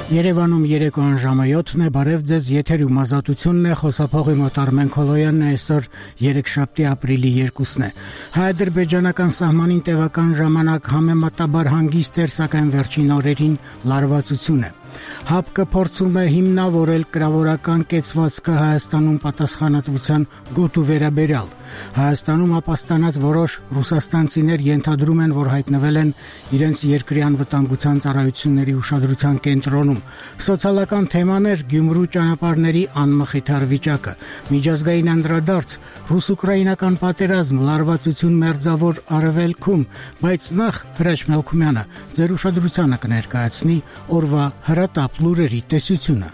Երևանում երեկոյան ժամը 7-ն է, բարև ձեզ, եթերում ազատությունն է, խոսափողի մոտ Արմեն Քոլոյանն է, այսօր երեքշաբթի ապրիլի 2-ն է։ Հայ-ադրբեջանական սահմանին տևական ժամանակ համեմատաբար հանգիստ էր, սակայն վերջին օրերին լարվածություն է։ ՀԱՊԿ փորձում է հիմնավորել կրավորական կեցվածքը Հայաստանում պատասխանատվության գոտու վերաբերյալ։ Հայաստանում ապաստանած որոշ ռուսաստանցիներ ենթադրում են, որ հայտնվել են իրենց երկրի անվտանգության ծառայությունների ուշադրության կենտրոնում։ Սոցիալական թեմաներ, Գյումրու ճանապարհների անմխիթար վիճակը, միջազգային անդրադարձ, ռուս-ուկրաինական պատերազմ, լարվածություն մերձավոր արևելքում, բայց նախ Հրաչ Մելքումյանը ձեր ուշադրությանը կներկայացնի օրվա հրատապ լուրերի տեսությունը։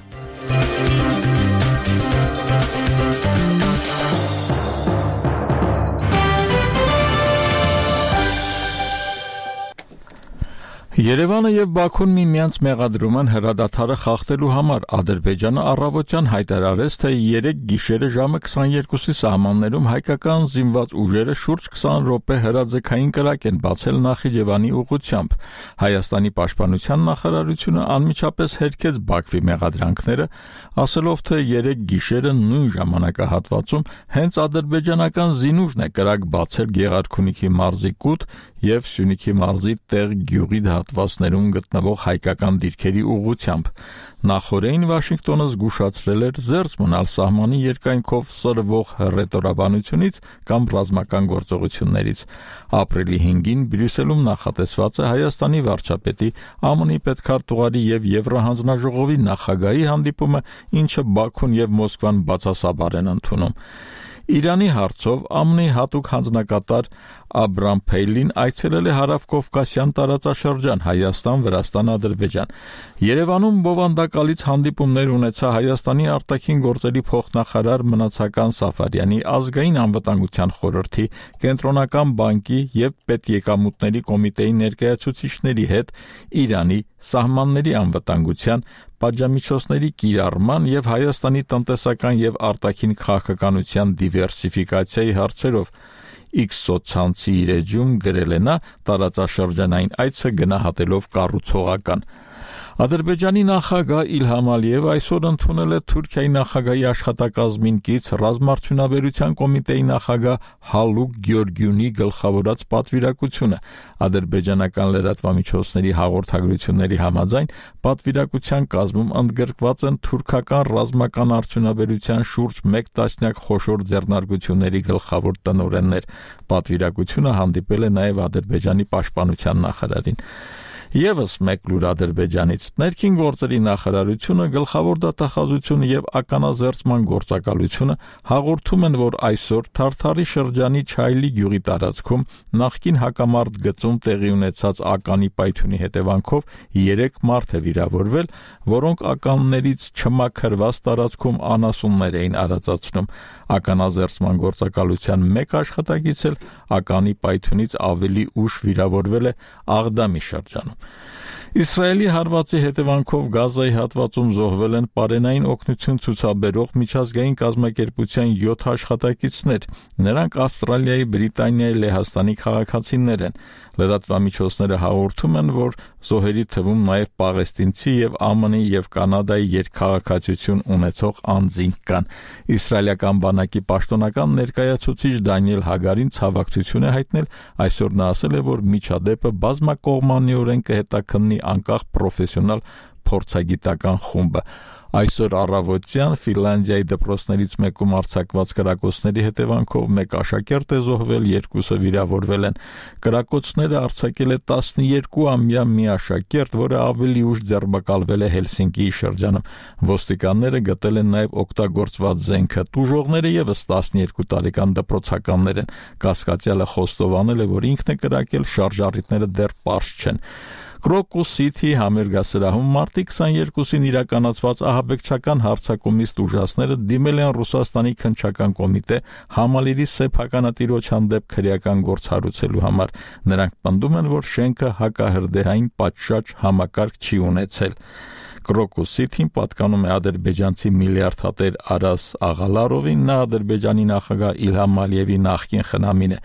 Երևանը եւ Բաքուն միմյանց մեղադրում են հրադադարը խախտելու համար։ Ադրբեջանը առավոտյան հայտարարեց, թե 3 գիշերը ժամը 22-ի սահմաններում հայկական զինված ուժերը շուրջ 20 րոպե հրաձգային կրակ են բացել Նախիջևանի ուղղությամբ։ Հայաստանի պաշտպանության նախարարությունը անմիջապես հերքեց Բաքվի մեղադրանքները, ասելով, թե 3 գիշերը նույն ժամանակահատվածում հենց ադրբեջանական զինուժն է կրակ բացել Գեղարքունիքի մարզի Կուտ եւ Սյունիքի մարզի Տեղ գյուղի հատվածներում գտնվող հայկական դիրքերի ուղղությամբ։ Նախորդին Վաշինգտոնը զգուշացրել էր զերծ մնալ սահմանի երկայնքով սրվող հռետորաբանությունից կամ ռազմական գործողություններից։ Ապրիլի 5-ին Բրյուսելում նախատեսված է Հայաստանի վարչապետի, ԱՄՆ-ի պետքարտուղարի եւ Եվրահանձնաժողովի նախագահի հանդիպումը, ինչը Բաքուն եւ Մոսկվան բացասաբար են ընդունում։ Իրանի հարցով ԱՄՆ-ի հատուկ հանձնակատար Աբրամ Փեյլին այցելել է հարավկովկասյան տարածաշրջան Հայաստան, Վրաստան, Ադրբեջան։ Երևանում բովանդակալից հանդիպումներ ունեցա Հայաստանի արտաքին գործերի փոխնախարար Մնացական Սաֆարյանի, ազգային անվտանգության խորհրդի, Կենտրոնական բանկի եւ պետեկամուտների կոմիտեի ներկայացուցիչների հետ Իրանի սահմանների անվտանգության, պատժամիջոցների կիրառման եւ Հայաստանի տնտեսական եւ արտաքին քաղաքականության դիվերսիֆիկացիայի հարցերով։ X սոցցանցի իր էջում գրել է նա, տարածաշրջանային այցը գնահատելով կառուցողական։ Ադրբեջանի նախագահ Իլհամ Ալիևը այսօր ընդունել է Թուրքիայի նախագահի աշխատակազմին կից ռազմարդյունաբերության կոմիտեի նախագահ Հալուկ Գյորգյունի գլխավորած պատվիրակությունը։ Ադրբեջանական լրատվամիջոցների հաղորդագրությունների համաձայն պատվիրակության կազմում ընդգրկված են թուրքական ռազմական արդյունաբերության շուրջ 1 տասնյակ խոշոր ձեռնարկությունների գլխավոր տնօրեններ։ Պատվիրակությունը հանդիպել է նաև Ադրբեջանի պաշտպանության նախարարին։ Եվս մեկ լուր Ադրբեջանից ներքին գործերի նախարարությունը, գլխավոր դատախազությունը եւ ականազերծման գործակալությունը հաղորդում են, որ այսօր Թարթարի շրջանի Չայլի գյուղի տարածքում նախկին հակամարտ գծում տեղի ունեցած ականի պայթյունի հետևանքով 3 մարդ է վիրավորվել, որոնք ականներից չմաքրված տարածքում անասուններ էին արածացնում։ Ականազերծման գործակալության մեկ աշխատակից էլ ականի պայթյունից ավելի ուշ վիրավորվել է Աղդամի շրջանում։ Իսրայելի հարվածի հետևանքով Գազայի հատվածում զոհվել են պարենային օգնություն ցուցաբերող միջազգային կազմակերպության 7 աշխատակիցներ։ Նրանք Ավստրալիայի, Բրիտանիայի, Լեհաստանի քաղաքացիներ են։ Լրատվամիջոցները հաղորդում են, որ զոհերի թվում նաև պաղեստինցի եւ ԱՄՆ-ի եւ Կանադայի երկքաղաքացիություն ունեցող անձինք կան։ Իսրայելական բանակի պաշտոնական ներկայացուցիչ Դանիել Հագարին ցավակցություն է հայտնել, այսօր նա ասել է, որ միջադեպը բազմակողմանիորեն կհետաքննի անկախ պրոֆեսիոնալ փորձագիտական խումբը։ Այսօր առավոտյան Ֆինլանդիայի դպրոցներից մեկում արձակված կրակոցների հետևանքով 1 աշակերտ է զոհվել, 2-ը վիրավորվել են։ Կրակոցները արձակել է 12-ամյա մի աշակերտ, որը ավելի ուշ ձերբակալվել է Հելսինկիի շրջանում։ Ոստիկանները գտել են նաև օգտագործված զենքը։ Տուժողները եւս 12 տարեկան դպրոցականներ են։ Կասկածյալը խոստովանել է, որ ինքն է կրակել, շարժառիթները դեռ պարզ չեն։ Crocus City համերգասրահում մարտի 22-ին իրականացված ահաբեկչական հարձակումից տուժածները դիմել են Ռուսաստանի քննչական կոմիտե համալիրի սեփականատիրոջ հանդեպ քրեական գործ հարուցելու համար։ Նրանք պնդում են, որ շենքը հակահրդեհային պատշաճ համակարգ չի ունեցել։ Crocus City-ին պատկանում է ադրբեջանցի միլիարդատեր Արաս Աղալարովին, նա Ադրբեջանի նախագահ Իլհամ Ալիևի նախկին խնամին է։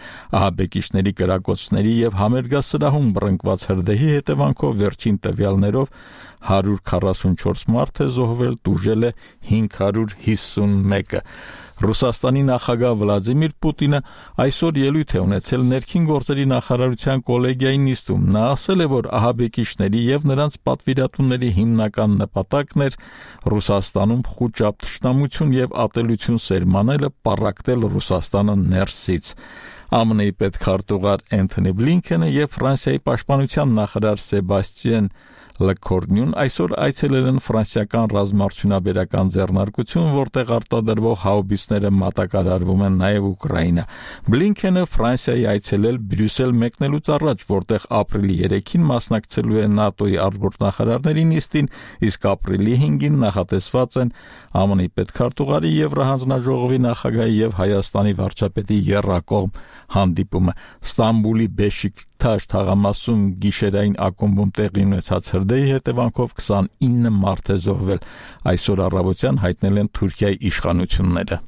Ահաբեկիչների կրակոցների եւ համերգասրահում բռնկված հրդեհի հետևանքով վերջին տվյալներով 144 մարդ է զոհվել, տուժել է 551-ը։ Ռուսաստանի նախագահ Վլադիմիր Պուտինը այսօր ելույթ է ունեցել ներքին գործերի նախարարության կոլեգիայի նիստում։ Նա ասել է, որ ահաբեկիչների եւ նրանց պատվիրատուների հիմնական նպատակն էր Ռուսաստանում խուճապ թշնամություն եւ ատելություն սերմանելը, պառակտել Ռուսաստանը ներսից։ ԱՄՆ-ի պետքարտուղար Էնթոնի Բլինքենը եւ Ֆրանսիայի պաշտպանության նախարար Սեբաստիան Լեկորնյուն այսօր այցելել են ֆրանսիական ռազմարդյունաբերական ձեռնարկություն, որտեղ արտադրվող հաուբիցները մատակարարվում են նաև Ուկրաինա։ Բլինքենը Ֆրանսիայի այցելել Բրյուսել մեկնելուց առաջ, որտեղ ապրիլի 3-ին մասնակցելու է ՆԱՏՕ-ի արտգործնախարարների նիստին, իսկ ապրիլի 5-ին նախատեսված են ԱՄՆ-ի պետքարտուղարի Եվրահանձնաժողովի նախագահի եւ Հայաստանի վարչապետի եռակողմ հանդիպումը։ Ստամբուլի Բեշիկթաշ թաղամասում գիշերային ակումբում տեղի ունեցած հրդեհի հետևանքով 29 մարդ է զոհվել։ Այսօր առավոտյան հայտնել են Թուրքիայի իշխանությունները։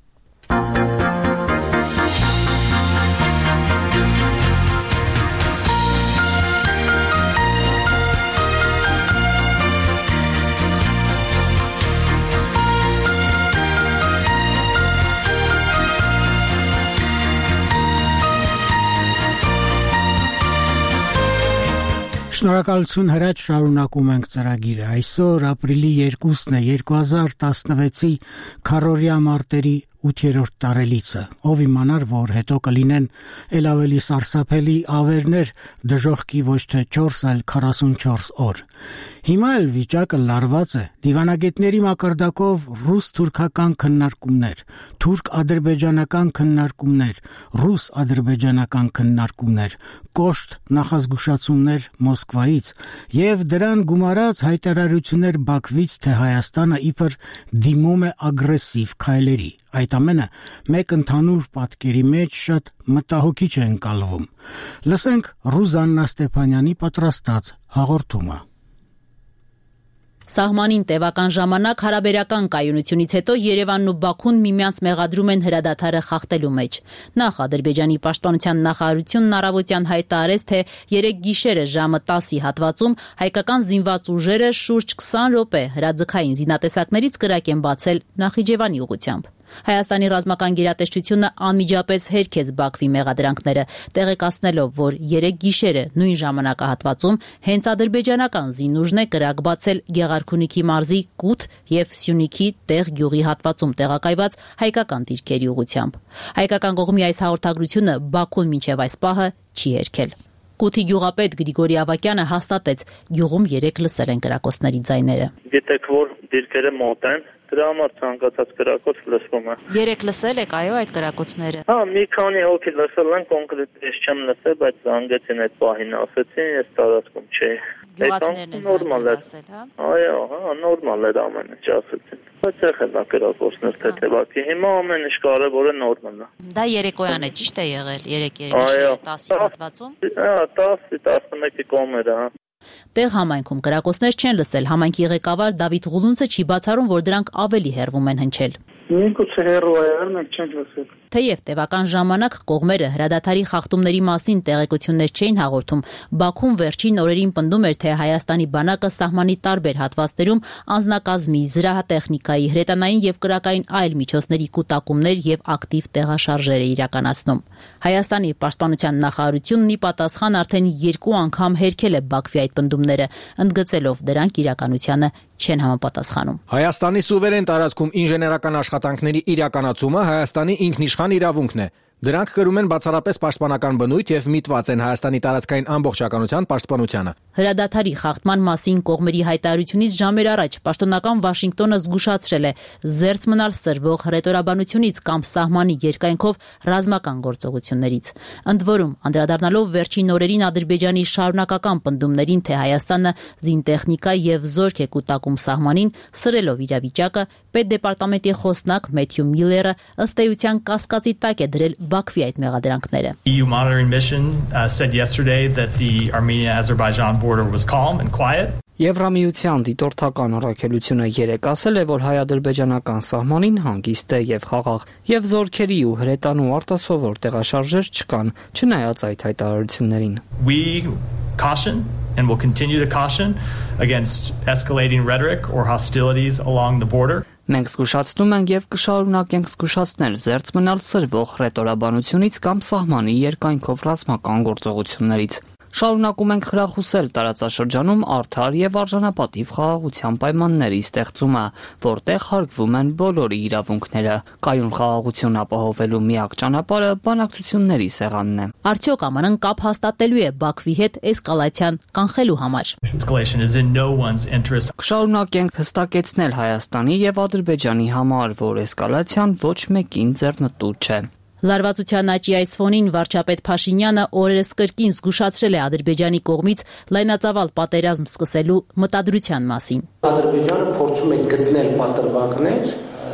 Շնորհակալություն հրաչ, շարունակում ենք ծրագիրը։ Այսօր ապրիլի 2-ն է 2016-ի քառօրյա մարտերի 8-րդ տարելիցը։ Ով իմանար, որ հետո կլինեն ել ավելի սարսափելի ավերներ, դժոխքի ոչ թե 4, այլ 44 օր։ Հիմա էլ վիճակը լարված է։ Դիվանագետների մակարդակով ռուս-թուրքական քննարկումներ, թուրք-ադրբեջանական քննարկումներ, ռուս-ադրբեջանական քննարկումներ, կոշտ նախազգուշացումներ Մոսկվայից եւ դրան գումարած հայտարարություններ Բաքվից, թե Հայաստանը իբր դիմում է ագրեսիվ քայլերի։ Այդ ամենը մեկ ընդհանուր պատկերի մեջ շատ մտահոգիչ է ընկալվում։ Լսենք Ռուզաննա Ստեփանյանի պատրաստած հաղորդումը։ Սահմանին տևական ժամանակ հարաբերական կայունությունից հետո Երևանն ու Բաքուն միմյանց մեղադրում են հրադադարը խախտելու մեջ։ Նախ Ադրբեջանի պաշտպանության նախարարությունն առավոտյան հայտարարեց, թե 3 գիշերը ժամը 10-ի հատվածում հայկական զինված ուժերը շուրջ 20 րոպե հրաձգային զինատեսակներից կրակ են բացել Նախիջևանի ուղղությամբ։ Հայաստանի ռազմական գերատեսչությունը անմիջապես հերքեց Բաքվի մեղադրանքները, տեղեկացնելով, որ 3 գիշերը նույն ժամանակահատվածում հենց ադրբեջանական զինուժն է կրակ բացել Գեղարքունիքի մարզի Կութ եւ Սյունիքի Տեղ գյուղի հատվածում տեղակայված հայկական դիրքերի ուղղությամբ։ Հայկական կողմի այս հաղորդագրությունը Բաքուն մինչև այս պահը չի հերքել։ Կութի գյուղապետ Գրիգորի Ավակյանը հաստատեց, գյուղում 3 լսել են կրակոցների ձայները։ Գիտեք, որ դիրքերը մոտ են, դրա համար ցանկացած կրակոց լսվում է։ 3 լսել եք, այո, այդ կրակոցները։ Հա, մի քանի հոգի լսել են, կոնկրետ ես չեմ լսել, բայց զանգեցին այդ պահին, ասեցին, ես տարածքում չէի։ Գյուղացիներն են նորմալ է ասել, հա։ Այո, հա, նորմալ էր ամեն ինչ ասեցին։ Բայց եղել է կրակոցներ թեթևակի։ Հիմա ամեն ինչ կարևորը նորմալ է։ Դա երեկոյան է, ճիշտ է եղել, 3-10-ի հատվածում։ Հա, 10-11-ի կողմերը, հա։ Տեղ համայնքում կրակոցներ չեն լսել, համայնքի ղեկավար Դավիթ Ղուլունցը չի բացառում, որ դրանք ավելի հեռվում են հնչել։ Միգուցե հեռու է, մենք չենք լսել։ Թեև տևական ժամանակ կողմերը հրադադարի խախտումների մասին տեղեկություններ չէին հաղորդում, Բաքուն վերջին օրերին պնդում էր, թե Հայաստանի բանակը սահմանի տարբեր հատվածներում անձնակազմի, զրահատեխնիկայի, հրետանային եւ կրակային այլ միջոցների կուտակումներ եւ ակտիվ տեղաշարժեր է իրականացնում։ Հայաստանի պաշտպանության նախարարությունն ի պատասխան արդեն 2 անգամ հերքել է Բաքվի այդ պնդումները, ընդգծելով դրանք իրականությանը չեն համապատասխանում։ Հայաստանի սուվերեն տարածքում ինժեներական աշխատանքների իրականացումը Հայաստանի ինքնիշխան իրավունքն է։ Դրանք կրում են բացառապես պաշտպանական բնույթ եւ միտված են Հայաստանի տարածքային ամբողջականության պաշտպանությանը։ Հրադադարի խախտման մասին կողմերի հայտարարությունից ժամեր առաջ պաշտոնական Վաշինգտոնը զգուշացրել է զերծ մնալ սրվող հռետորաբանությունից կամ սահմանի երկայնքով ռազմական գործողություններից։ Ընդ որում, անդրադառնալով վերջին օրերին Ադրբեջանի շարունակական պնդումներին, թե Հայաստանը զինտեխնիկա եւ զորք է կուտակում սահմանին, սրելով իրավիճակը, պետդեպարտամենտի խոսնակ Մեթյու Միլլերը ըստ էության կասկածի տակ է դրել Բաքվի այդ մեղադրանքները։ EU monitoring mission said yesterday that the Armenia-Azerbaijan border was calm and quiet. Եվրամիության դիտորդական առաքելությունը երեկ ասել է, որ հայ-ադրբեջանական սահմանին հանգիստ է եւ խաղաղ, եւ զորքերի ու հրետանու արտասովոր տեղաշարժեր չկան, չնայած այդ հայտարարություններին։ We caution and will continue to caution against escalating rhetoric or hostilities along the border. Մենք զգուշացնում ենք եւ կշարունակենք զգուշացնել զերծ մնալ սրվող ռետորաբանությունից կամ սահմանի երկայնքով ռազմական գործողություններից։ Շարունակում ենք խրախուսել տարածաշրջանում արդար եւ արժանապատիվ խաղաղության պայմանների ստեղծումը, որտեղ հարգվում են բոլորի իրավունքները։ Կայուն խաղաղություն ապահովելու միակ ճանապարհը բանակցությունների սեղանն է։ Արդյոք ԱՄՆ-ն կապ հաստատելու է Բաքվի հետ էսկալացիան կանխելու համար։ Escalation is in no one's interest. Շարունակենք հստակեցնել Հայաստանի եւ Ադրբեջանի համար, որ էսկալացիան ոչ մեկին ձեռնտու չէ։ Լարվածության աճի այս ֆոնին վարչապետ Փաշինյանը օրերս կրկին զգուշացրել է Ադրբեջանի կողմից լայնածավալ պատերազմ սկսելու մտադրության մասին։ Ադրբեջանը փորձում է գտնել պատրվակներ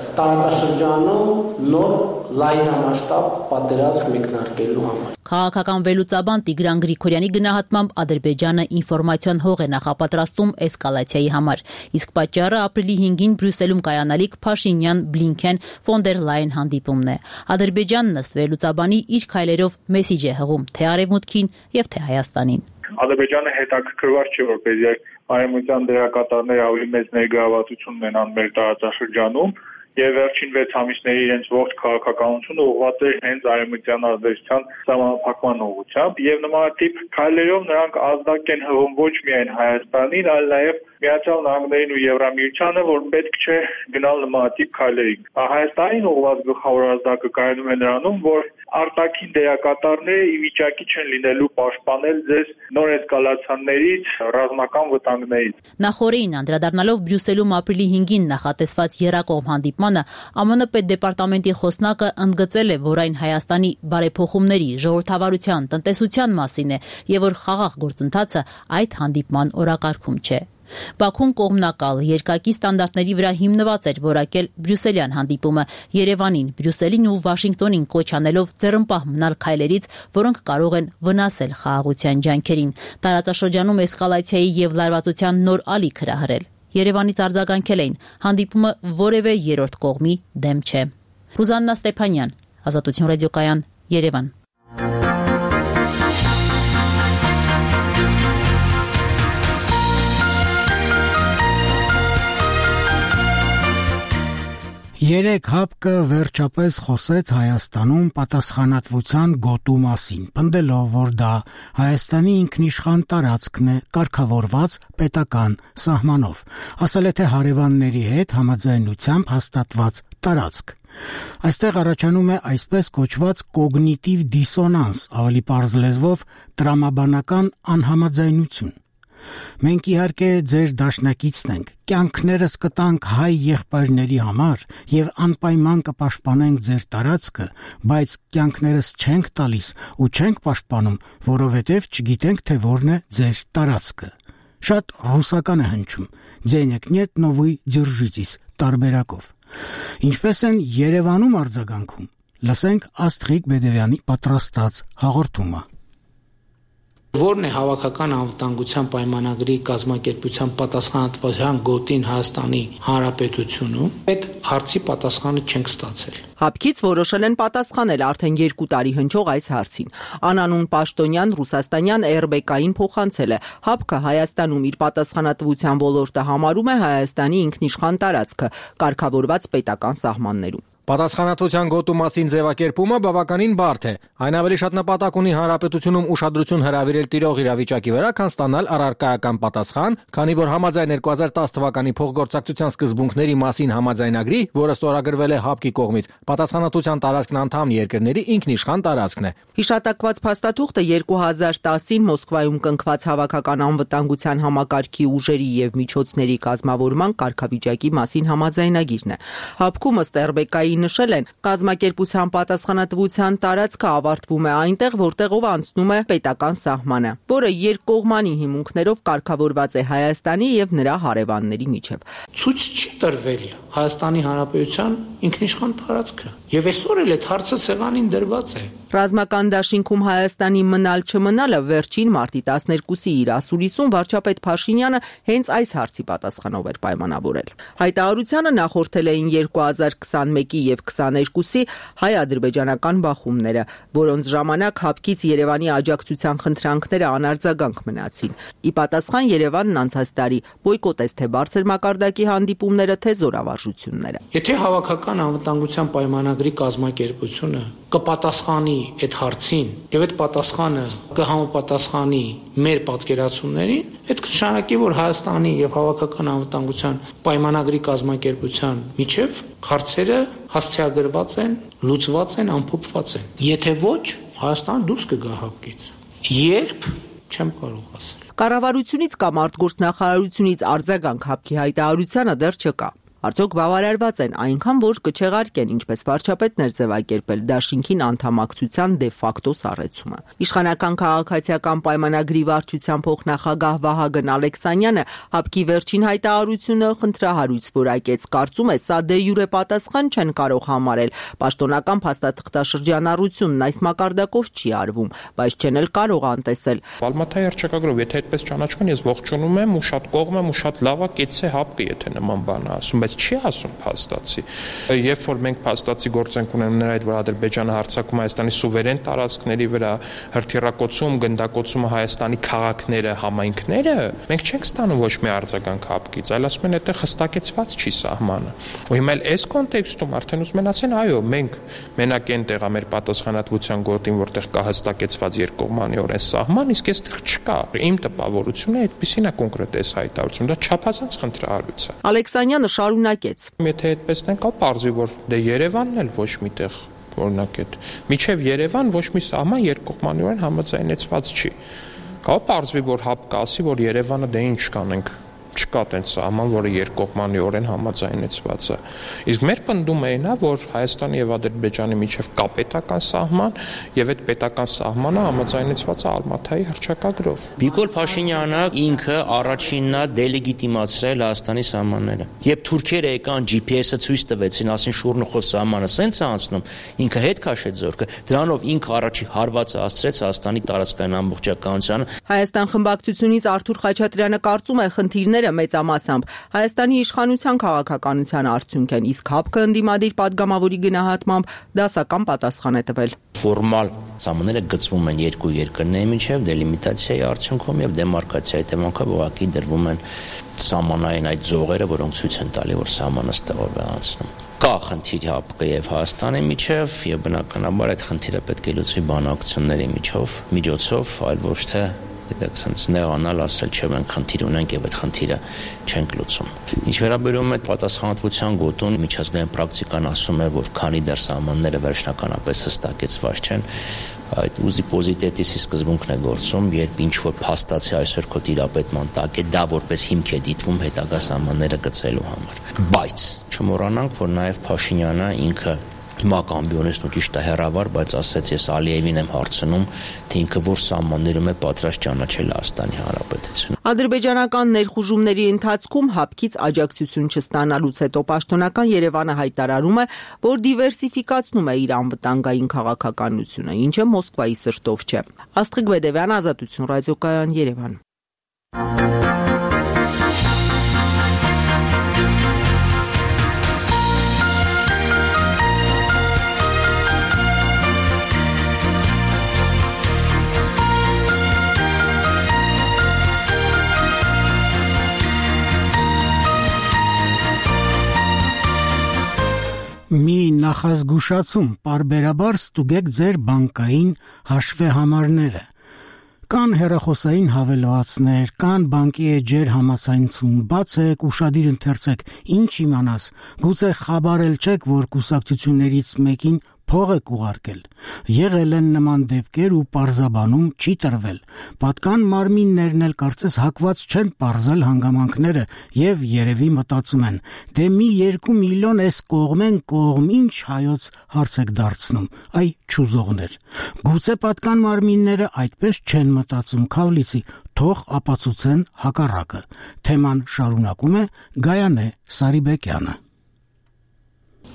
տարածաշրջանում նոր լայնամասշտաբ պատերազմ մեկնարկելու համար։ Քաղաքական վերլուծաբան Տիգրան Գրիգորյանի գնահատմամբ Ադրբեջանը ինֆորմացիոն հող է նախապատրաստում էսկալացիայի համար, իսկ պատճառը ապրիլի 5-ին Բրյուսելում կայանալիք Փաշինյան-Բլինքեն ֆոն դեր Լայն հանդիպումն է։ Ադրբեջանն ըստ վերլուծաբանի իր քայլերով մեսիջ է հղում թե Արևմուտքին եւ թե Հայաստանին։ Ադրբեջանը հետաքրքրված չէ, որպեսզի արևմտյան դերակատարները ավելի մեծ ներգրավվածություն ունենան մեր տարածաշրջանում, եւ վերջին 6 ամիսների իրենց ողջ քաղաքականությունը ուղղված է հենց արևմտյան ազդեցության սահմանափակման ուղղությամբ եւ նմանատիպ քայլերով նրանք ազդակ են հղում ոչ միայն Հայաստանին, այլ նաեւ Միացյալ Նահանգներին ու Եվրամիությանը, որ պետք չէ գնալ նմանատիպ քայլերի։ Հայաստանին ուղղված գլխավոր ազդակը կայանում է նրանում, որ արտաքին դերակատարները ի վիճակի չեն լինելու պաշտպանել ձեզ նոր էսկալացիաներից, ռազմական վտանգներից։ Նախորդին անդրադառնալով Բրյուսելում ապրիլի 5-ին նախատեսված եռակողմ հանդիպմանը, ԱՄՆ պետդեպարտամենտի խոսնակը ընդգծել է, որ այն Հայաստանի բարեփոխումների, ժողովրդավարության, տնտեսության մասին է եւ որ խաղաղ գործընթացը այդ հանդիպման օրակարգում չէ։ Բաքուն կողմնակալ երկակի ստանդարտների վրա հիմնված էր որակել Բրյուսելյան հանդիպումը Երևանին, Բրյուսելին ու Վաշինգտոնին կոչ անելով ձեռնպահ մնալ քայլերից, որոնք կարող են վնասել խաղաղության ջանքերին, տարածաշրջանում էսկալացիայի եւ լարվածության նոր ալիք հրահրել։ Երևանից արձագանքել էին, հանդիպումը որևէ երրորդ կողմի դեմ չէ։ Ռուզաննա Ստեփանյան, Ազատություն ռադիոկայան, Երևան։ Երեք ՀԱՊԿ վերջապես խոսեց Հայաստանում պատասխանատվության գոտու մասին, պնդելով, որ դա Հայաստանի ինքնիշխան տարածքն է կարգավորված պետական սահմանով, ասել է թե հարևանների հետ համաձայնությամբ հաստատված տարածք։ Այստեղ առաջանում է այսպես կոչված կոգնիտիվ դիսոնանս, ավելի պարզ լեզվով տրամաբանական անհամաձայնություն։ Մենք իհարկե ձեր դաշնակիցն ենք, կյանքներս կտանք հայ եղբայրների համար եւ անպայման կպաշտպանենք ձեր տարածքը, բայց կյանքներս չենք տալիս ու չենք պաշտպանում, որովհետեւ չգիտենք թե որն է ձեր տարածքը։ Շատ ռուսական է հնչում, «Денег нет, но вы держитесь» տարբերակով։ Ինչպես են Երևանում արձագանքում։ Լսենք Աստղիկ Բեդևյանի պատրաստած հաղորդումը։ Որն է հավաքական անվտանգության պայմանագրի կազմակերպության պատասխանատվության գոտին Հայաստանի Հանրապետությունում, այդ հարցի պատասխանը չենք ստացել։ ՀԱՊԿ-ից որոշել են պատասխանել արդեն 2 տարի հնչող այս հարցին։ Անանուն պաշտոնյան ռուսաստանյան ՌԲԿ-ին փոխանցել է։ ՀԱՊԿ-ը Հայաստանում իր պատասխանատվության ոլորտը համարում է Հայաստանի ինքնիշխան տարածքը, կարգավորված պետական սահմաններում։ Պատասխանատվության գոտու մասին ձևակերպումը բավականին բարդ է։ Այն ավելի շատ նպատակ ունի հանրապետությունում ուշադրություն հրավիրել տիրող իրավիճակի վրա, քան ստանալ առարկայական պատասխան, քանի որ համաձայն 2010 թվականի փոխգործակցության սկզբունքների մասին համաձայնագրի, որը ստորագրվել է ՀԱՊԿ-ի կողմից, պատասխանատվության տարածքն անդամ երկրների ինքնիշխան տարածքն է։ Հիշատակված փաստաթուղթը 2010-ին Մոսկվայում կնքված հավաքական անվտանգության համակարգի ուժերի եւ միջոցների կազմավորման կարգավիճակի մասին համաձայնագիրն է։ ՀԱՊԿ-ում ըստ ՌԲԿ-ի նշել են, կազմակերպության պատասխանատվության տարածքը ավարտվում է այնտեղ, որտեղով անցնում է պետական սահմանը, որը երկկողմանի հիմունքներով կարգավորված է Հայաստանի եւ նրա հարևանների միջև։ Ցույց չի տրվել Հայաստանի Հանրապետության ինքնիշխան տարածքը, եւ այսօր էլ այդ հարցը սեղանին դրված է։ Ռազմական դաշինքում Հայաստանի մնալ չմնալը վերջին մարտի 12-ի իր ասուլիսում վարչապետ Փաշինյանը հենց այս հարցի պատասխանով էր պայմանավորել։ Հայտարարությանը նախորդել էին 2021-ի 21-ի եւ 22-ի հայ-ադրբեջանական բախումները, որոնց ժամանակ ՀԱՊԿ-ից Երևանի աջակցության խնդրանքները անարձագանք մնացին։ Ի պատասխան Երևանն անցած տարի բոյկոտեց թե բարձր մակարդակի հանդիպումները, թե զորավարժությունները։ Եթե հավաքական անվտանգության պայմանագրի կազմակերպությունը կպատասխանի այդ հարցին եւ այդ պատասխանը կհամապատասխանի մեր պատկերացումներին, այդ կնշանակի, որ Հայաստանի եւ հավաքական անվտանգության պայմանագրի կազմակերպության միջև հարցերը հաստատագրված են, լուծված են, ամփոփված են։ Եթե ոչ, Հայաստանը դուրս կգա ՀԱՊԿ-ից։ Երբ չեմ կարող ասել։ Կառավարությունից կամ արտգործնախարարությունից արձագանք ՀԱՊԿ-ի հայտարարությանը դեռ չկա։ Արդյոք բավարարված են այնքան, որ կչեղարկեն, ինչպես վարչապետն էր ձևակերպել, դաշինքին անդամակցության դե ֆակտո սառեցումը։ Իշխանական քաղաքացիական պայմանագրի վարչության փոխնախագահ Վահագն Ալեքսանյանը ՀԱՊԿ-ի վերջին հայտարարությունը խնդրահարույց որակեց, կարծում է, սա դե յուրե պատասխան չեն կարող համարել։ Պաշտոնական փաստաթղթաշրջանառությունն այս մակարդակով չի արվում, բայց չեն էլ կարող անտեսել։ Ալմատայի հռչակագրով, եթե այդպես ճանաչում, ես ողջունում եմ ու շատ կողմ եմ ու շատ լավ է, կեցե ՀԱՊԿ-ը, եթե նման բան ասում, չի ասում փաստացի։ Երբ որ մենք փաստացի գործենք ունենք նրա հետ, որ Ադրբեջանը հարձակում Հայաստանի սուվերեն տարածքների վրա, հրթիռակոծում, գնդակոծում Հայաստանի քաղաքները, համայնքները, մենք չենք ստանում ոչ մի արձագանք ՀԱՊԿ-ից, այլ ասում են այդտեղ հստակեցված չի սահմանը։ Ու հիմա էլ այս կոնտեքստում արդեն ուզում են ասեն, այո, մենք մենակ այնտեղ է մեր պատասխանատվության գոտին, որտեղ կա հստակեցված երկկողմանիորեն սահման, իսկ այստեղ չկա։ Իմ տպավորությունը այդպեսին է կոնկրետ այս հայտարարությունը, դա չափազանց խնդրահարույց է։ Ալեքսանյանը շարունակեց. Եթե այդպես են կա, պարզվի, որ դե Երևանն էլ ոչ միտեղ օրինակ այդ միջև Երևան ոչ մի սահման երկկողմանիորեն համաձայնեցված չի։ Կարող պարզվի, որ ՀԱՊԿ-ը ասի, որ Երևանը դե ինչ կանենք, չկա տենց սահման, որը երկկողմանիորեն համաձայնեցված է։ Իսկ մեր պնդումը այն է, որ Հայաստանի եւ Ադրբեջանի միջև կա պետական սահման եւ այդ պետական սահմանը համաձայնեցված է Ալմատայի հռչակագրով։ Նիկոլ Փաշինյանը ինքը առաջինն է դելեգիտիմացրել Հայաստանի սահմանները։ Երբ թուրքերը եկան GPS-ը ցույց տվեցին, ասին շուրնուխով սահմանը սենց է անցնում, ինքը հետ քաշեց զորքը, դրանով ինքը առաջի հարվածը հասցրեց Հայաստանի տարածքային ամբողջականությանը։ Հայաստան խմբակցությունից Արթուր Խաչատրյանը կարծում է, խնդիրները մեծամասամբ Հայաստանի իշխանության քաղաքականության արդյունք են, իսկ ՀԱՊԿ-ը ընդդիմադիր падգամավորի գնահատմամբ դասական պատասխան է տվել։ Ֆորմալ սահմանները գծվում են երկու երկրների միջև դելիմիտացիայի արդյունքում եւ դեմարկացիայի դեմակով ուղղակի դրվում են սահմանային այդ ձողերը, որոնք ցույց են տալի, որ սահմանը ստեղով է անցնում։ Կա խնդիր ՀԱՊԿ-ի եւ Հայաստանի միջև եւ բնականաբար այդ խնդիրը պետք է լուծվի բանակցությունների միջոցով, այլ ոչ թե դեք sense նեղանալ ասել չէ մենք խնդիր ունենք եւ այդ խնդիրը չենք լուծում։ Ինչ վերաբերում է պատասխանատվության գոտուն, միջազգային պրակտիկան ասում է, որ քանի դեռ սահմանները վերջնականապես հստակեցված չեն, այդ պոզիտետիսի սկզբունքն է գործում, երբ ինչ որ փաստացի այսօր քո տիրապետման տակ է, դա որպես հիմք է դիտվում հետագա սահմանները գծելու համար։ Բայց չմոռանանք, որ նաեւ Փաշինյանը ինքը Մակամբիոնեսն ու ճիշտ է հեռավար, բայց ասեց ես Ալիևին եմ հարցնում, թե ինքը որ սահմաններում է պատրաստ ճանաչել Հայաստանի Հանրապետությունը։ Ադրբեջանական ներխուժումների ընթացքում ՀԱՊԿ-ից աջակցություն չստանալուց հետո պաշտոնական Երևանը հայտարարում է, որ դիվերսիֆիկացնում է իր անվտանգային քաղաքականությունը, ինչը Մոսկվայի սրտով չէ։ Աստղիկ Բեդևյան, Ազատություն ռադիոկայան, Երևան։ Մի նախազգուշացում, պարբերաբար ստուգեք ձեր բանկային հաշվեհամարները։ Կան հեռախոսային հավելվածներ, կան բանկի էջեր համացանցում, բացեք, ուշադիր ընթերցեք, ինչ իմանաս, գուցե խաբարել չեք, որ կուսակցություններից մեկին փող եք ուղարկել։ Եղել են նման դեպքեր ու պարզաբանում չի տրվել։ Պատկան մարմիններն էլ կարծես հակված չեն պարզել հանգամանքները եւ երևի մտածում են, դե մի 2 միլիոն էս կողմեն կողմ ինչ հայոց հարց եք դարձնում, այ չուզողներ։ Գուցե պատկան մարմինները այդպես չեն մտածում, Քավլիցի, թող ապացուցեն հակառակը։ Թեման շարունակում է Գայանե Սարիբեկյանը։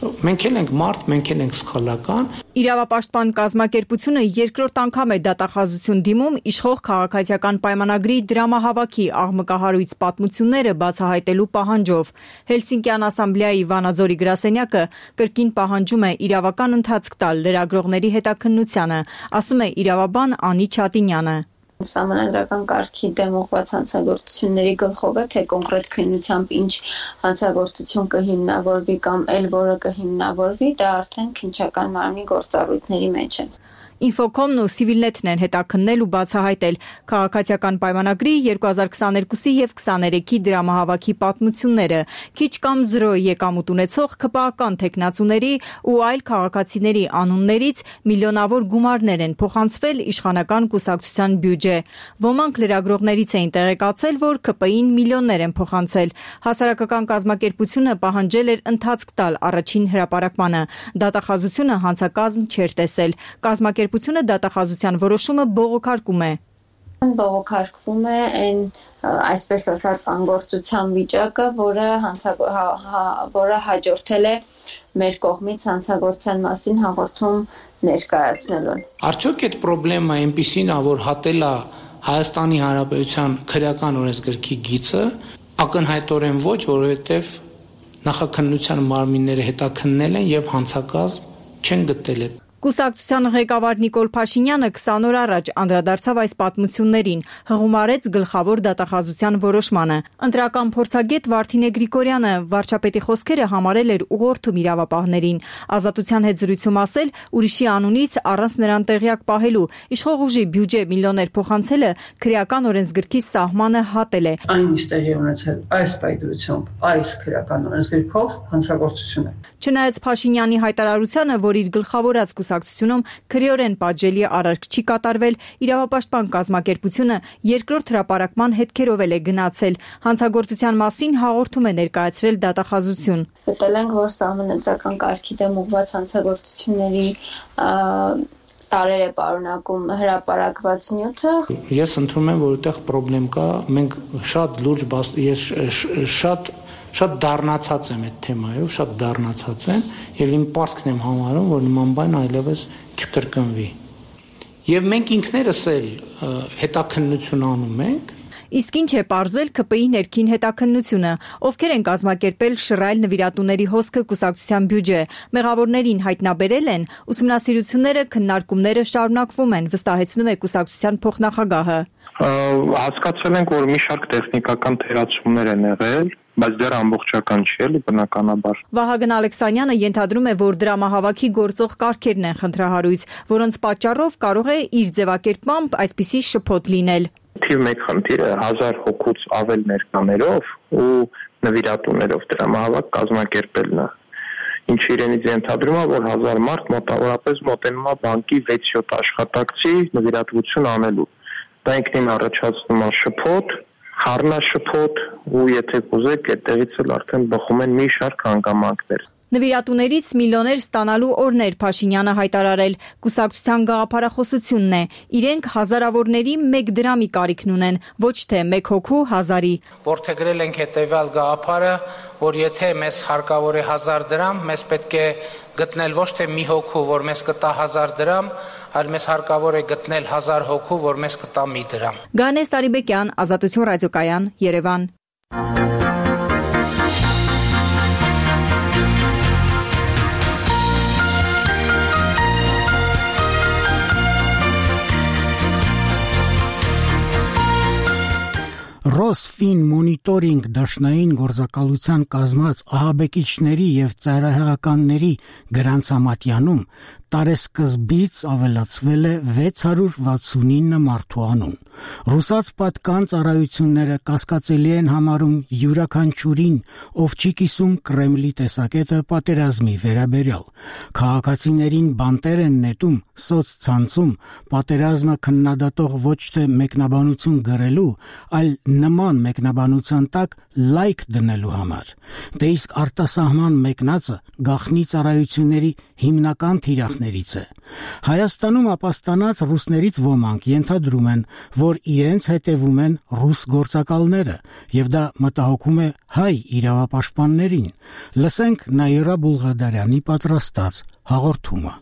Մենք էլ ենք մարդ, մենք էլ ենք սխալական։ Իրավապաշտպան կազմակերպությունը երկրորդ անգամ է դատախազություն դիմում իշխող քաղաքացիական պայմանագրի դրամահավաքի աղմկահարույց պատմությունները բացահայտելու պահանջով։ Հելսինկյան ասամբլեայի Վանաձորի գրասենյակը կրկին պահանջում է իրավական ընթացք տալ լրագրողների հետաքննությանը, ասում է իրավաբան Անի Չատինյանը։ Սահմանադրական կարգի դեմ ուղղված հանցագործությունների գլխով է, թե կոնկրետ քննությամբ ինչ հանցագործություն կհիմնավորվի կամ էլ որը կհիմնավորվի, դա արդեն քննչական մարմնի գործառույթների մեջ է։ Ինֆոկոմն ու Civilnet-ն են հետաքննել ու բացահայտել քաղաքացիական պայմանագրի 2022-ի եւ 23-ի դրամահավաքի պատմությունները, քիչ կամ 0 եկամուտ ունեցող ԿՊԱ-ական տեխնացուների ու այլ քաղաքացիների անուններից միլիոնավոր գումարներ են փոխանցվել իշխանական կուսակցության բյուջե։ Ոմանք լրագրողներից էին տեղեկացել, որ ԿՊ-ին միլիոններ են փոխանցել։ Հասարակական կազմակերպությունը պահանջել էր ընթացք տալ առաջին հրապարակմանը։ Դատախազությունը հանցակազմ չէր տեսել։ Կազմակերպությունը դատախազության որոշումը բողոքարկում է։ Բողոքարկվում է այն այսպես ասած անգործության վիճակը, որը հաջորդել է մեր կողմից հանցագործության մասին հաղորդում ներկայացնելուն։ Արդյոք այդ խնդրեմը այնպիսին է, որ հատել է Հայաստանի Հանրապետության քրեական օրենսգրքի գիծը, ակնհայտորեն ոչ, որովհետև նախաքննության մարմինները հետաքննել են եւ հանցակազմ չեն գտել։ Կուսակցության ղեկավար Նիկոլ Փաշինյանը 20 օր առաջ անդրադարձավ այս պատմություններին, հղումարեց գլխավոր դատախազության որոշմանը։ Ընտրական փորձագետ Վարդինե Գրիգորյանը վարչապետի խոսքերը համարել էր ուղղորդում իրավապահներին։ Ազատության հետ զրույցում ասել, ուրիշի անունից առանց նրան տեղյակ պահելու իշխող ուժի բյուջե միլիոններ փոխանցելը քրեական օրենսգրքի սահմանը հատել է։ Այն ինչ տեղի ունեցել այս պայմանությամբ, այս քրեական օրենսգրքով հանցագործություն է։ Չնայած Փաշինյանի հայտարարությանը, որ իր գլխավորած կուսակցությունում քրեորեն պատժելի արարք չի կատարվել, իրավապաշտպան կազմակերպությունը երկրորդ հրապարակման հետքերով է գնացել։ Հանցագործության մասին հաղորդում է ներկայացրել դատախազություն։ Գտել ենք, որ սահմանադրական կարգի դեմ ուղղված հանցագործությունների տարեր է պարունակում հրապարակված նյութը։ Ես ընդունում եմ, որ այդտեղ խնդրեմ կա, մենք շատ լուրջ շատ դառնացած եմ այդ թեմայով, շատ դառնացած եմ եւ իմ պարտքն եմ համարում, որ նման բան այլևս չկրկնվի։ Եվ մենք ինքներս էլ հետաքննություն անում ենք։ Իսկ ինչ է պարզել ԿՊ-ի ներքին հետաքննությունը, ովքեր են կազմակերպել շռայլ նվիրատուների հոսքը կուսակցության բյուջե, մեղավորներին հայտնաբերել են, ուսումնասիրությունները, քննարկումները շարունակվում են, վստահեցնում է կուսակցության փոխնախագահը։ Հասկացել ենք, որ մի շարք տեխնիկական թերացումներ են եղել, բայց դեռ ամբողջական չի էլի բնականաբար։ Վահագն Ալեքսանյանը ենթադրում է, որ դրամահավաքի գործող կարգերն են խնդրահարույց, որոնց պատճառով կարող է իր ձևակերպմամբ այսպիսի շփոթ լինել։ Թիվ 1 խնդիրը 1000 հոգուց ավել ներկաներով ու նվիրատուներով դրամահավաք կազմակերպելն է։ Ինչը իրենից ենթադրում է, որ 1000 մարդ մոտավորապես մոտենում է բանկի 6-7 աշխատակցի նվիրատվություն անելու։ Դա ինքնին առաջացնում է շփոթ, խառնաշփոթ ու եթե կուզեք այդտեղից էլ արդեն բխում են մի շարք հանգամանքներ։ Նվիրատուներից միլիոներ ստանալու օրներ Փաշինյանը հայտարարել, կուսակցության գաղափարախոսությունն է, իրենք հազարավորների 1 դրամի կարիքն ունեն, ոչ թե 1 հոգու 1000-ի։ Որդեգրել ենք հետևյալ գաղափարը, որ եթե մեզ հարկավոր է 1000 դրամ, մեզ պետք է գտնել ոչ թե մի հոգու, որ մեզ կտա 1000 դրամ, այլ մեզ հարկավոր է գտնել 1000 հոգու, որ մեզ կտա մի դրամ։ Գանե Սարիբեկյան, Ազատություն ռադիոկայան, Երևան։ Ռոսֆին մոնիտորինգ դաշնային գործակալության կազմած ահաբեկիչների եւ ծայրահեղականների գրանցամատյանում տարեսկզբից ավելացվել է 669 մարդու անուն։ Ռուսաց պատկան ծառայությունները կասկածելի են համարում յուրաքանչյուրին, ով չի կիսում Կրեմլի տեսակետը պատերազմի վերաբերյալ։ Քաղաքացիներին բանտեր են նետում սոցցանցում պատերազմը քննադատող ոչ թե մեկնաբանություն գրելու, այլ նման մեկնաբանության տակ լայք դնելու համար։ Դե իսկ արտասահման մեկնածը գաղտնի ծառայությունների հիմնական թիրախ ապրանքներից է։ Հայաստանում ապաստանած ռուսներից ոմանք ենթադրում են, որ իրենց հետևում են ռուս գործակալները, եւ դա մտահոգում է հայ իրավապաշտպաններին։ Լսենք Նաիրա Բուլղադարյանի պատրաստած հաղորդումը։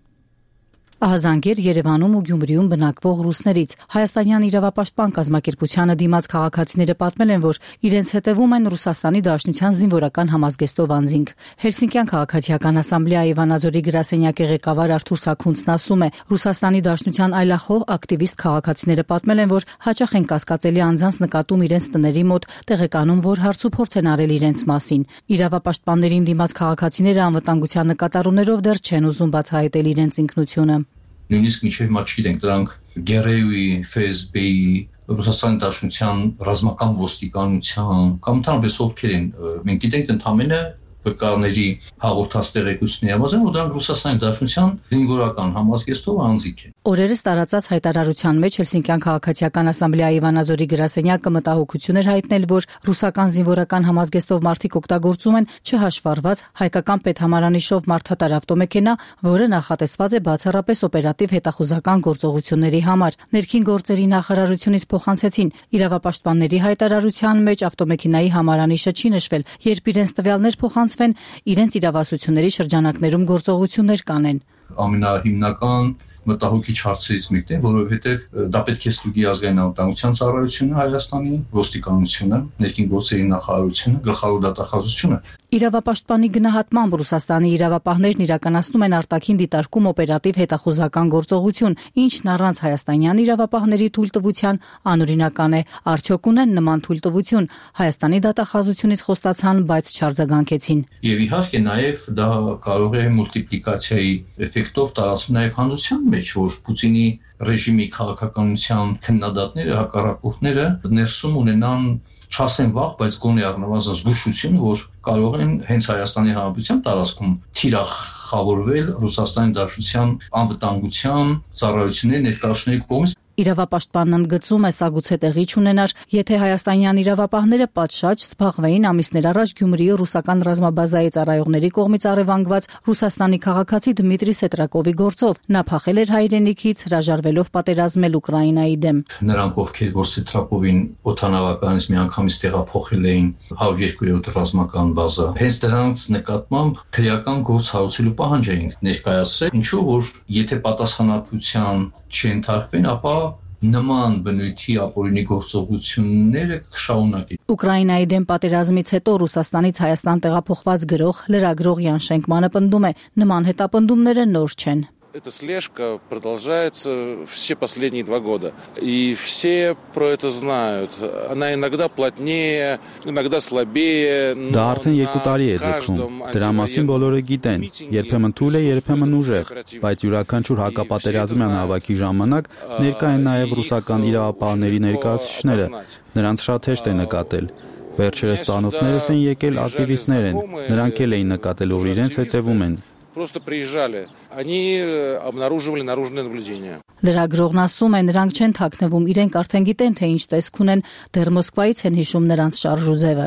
Ահազանգեր Երևանում ու Գյումրիում բնակվող ռուսներից հայաստանյան իրավապաշտպան կազմակերպությանը դիմաց քաղաքացիները պատմել են, որ իրենց հետևում են Ռուսաստանի Դաշնության զինվորական համազգեստով անձինք։ Հելսինկյան քաղաքացիական ասամբլեայի Վանաձորի գրասենյակի ղեկավար Արթուր Սաքունցն ասում է, Ռուսաստանի Դաշնության այլախոհ ակտիվիստ քաղաքացիները պատմել են, որ հաճախ են կասկածելի անձանց նկատում իրենց տների մոտ, տեղեկանում, որ հարցուփորձ են արել իրենց մասին։ Իրավապաշտպաններին դիմաց քաղաքացիները անվտանգության նկատառումներով դեռ չեն ուզում բացահայտել իրենց ինքնությունը։ Նույնիսկ միջև հիմա չգիտենք դրանք ԳՌՈ-ի, ՖՍԲ-ի, Ռուսաստանի Դաշնության ռազմական ոստիկանության կամ ընդհանրապես ովքեր են, մենք գիտենք ընդամենը վկաների հաղորդած տեղեկությունների համաձայն, որ դրանք Ռուսաստանի Դաշնության զինվորական համազգեստով անձիկ են։ Օրերս տարածած հայտարարության մեջ Հելսինկյան քաղաքացիական ասամբլեայի Վանաձորի գրասենյակը մտահոգություն էր հայտնել, որ ռուսական զինվորական համազգեստով մարդիկ օգտագործում են չհաշվառված հայկական պետհամարանիշով մարդատար ավտոմեքենա, որը նախատեսված է բացառապես օպերատիվ հետախուզական գործողությունների համար։ Ներքին գործերի նախարարությունից փոխանցեցին, իրավապաշտպանների հայտարարության մեջ ավտոմեքենայի համարանիշը չի նշվել, երբ իրենց տվյալներ փոխանցվեն, իրենց իրավասությունների շրջանակներում գործողություններ կանեն։ Ամենահիմնական մտահոգիչ հարցերից մեկն է, որովհետև դա պետք է ստուգի ազգային անվտանգության ծառայությունը Հայաստանի, ոստիկանությունը, ներքին գործերի նախարարությունը, գլխավոր դատախազությունը։ Իրավապաշտպանի գնահատմամբ Ռուսաստանի իրավապահներն իրականացնում են արտաքին դիտարկում օպերատիվ հետախուզական գործողություն, ինչն առանց հայաստանյան իրավապահների թույլտվության անօրինական է։ Արդյոք ունեն նման թույլտվություն, Հայաստանի դատախազությունից խոստացան, բայց չարձագանքեցին։ Եվ իհարկե նաև դա կարող է մուլտիպլիկացիայի էֆեկտով տարածվել նաև հանրության մեջ, որ Պուտինի ռեժիմի քաղաքականության քննադատները, հակառակորդները ներսում ունենան չասեն վաղ, բայց գոնե առնվազն զգուշություն, որ կարող են հենց Հայաստանի Հանրապետության տարածքում թիրախավորվել Ռուսաստանի Դաշնության անվտանգության ծառայությունների ներկայացուցիչների կողմից։ Իրավապաշտպանն ընդգծում է, սա գուցե տեղի չունենար, եթե հայաստանյան իրավապահները պատշաճ զբաղվեին ամիսներ առաջ Գյումրիի ռուսական ռազմաբազայի ծառայողների կողմից առևանգված Ռուսաստանի քաղաքացի Դմիտրի Սետրակովի գործով։ Նա փախել էր հայրենիքից, հրաժարվելով պատերազմել Ուկրաինայի դեմ։ Նրանք, ովքեր որ Սետրակովին օդանավականից միանգամից տեղափոխել էին 102-րդ ռազմական բազա, հենց դրանց նկատմամբ քրեական գործ հարուցելու պահանջ էին ներկայացրել, ինչու որ եթե պատասխանատվության չընթարկվեն, ապա նման բնույթի ապօրինի գործողությունները կշարունակեն։ Ուկրաինայի դեմ պատերազմից հետո Ռուսաստանից Հայաստան տեղափոխված գրող, լրագրող Յան Շենկմանը պնդում է, նման հետապնդումները նոր չեն։ Эта слежка продолжается все последние 2 года. И все про это знают. Она иногда плотнее, иногда слабее. Դա արդեն 2 տարի է ձգվում։ Դրա մասին բոլորը գիտեն։ Երբեմն թույլ է, երբեմն ուժեղ, բայց յուրաքանչյուր հակապատերազմյան հավաքի ժամանակ ներկա են նաև ռուսական իրավապահների ներկայացուցիչները։ Նրանց շատ հեշտ է նկատել։ Վերջերս ծանոթներս են եկել ակտիվիստներ են։ Նրանք էլ էին նկատել, որ իրենց հետևում են։ Просто приезжали. Они обнаруживали наружное наблюдение. Լրագրողն ասում է, նրանք չեն թաքնվում, իրենք արդեն գիտեն, թե ինչ տեսք ունեն, դեռ Մոսկվայից են հիշում նրանց շարժուձևը։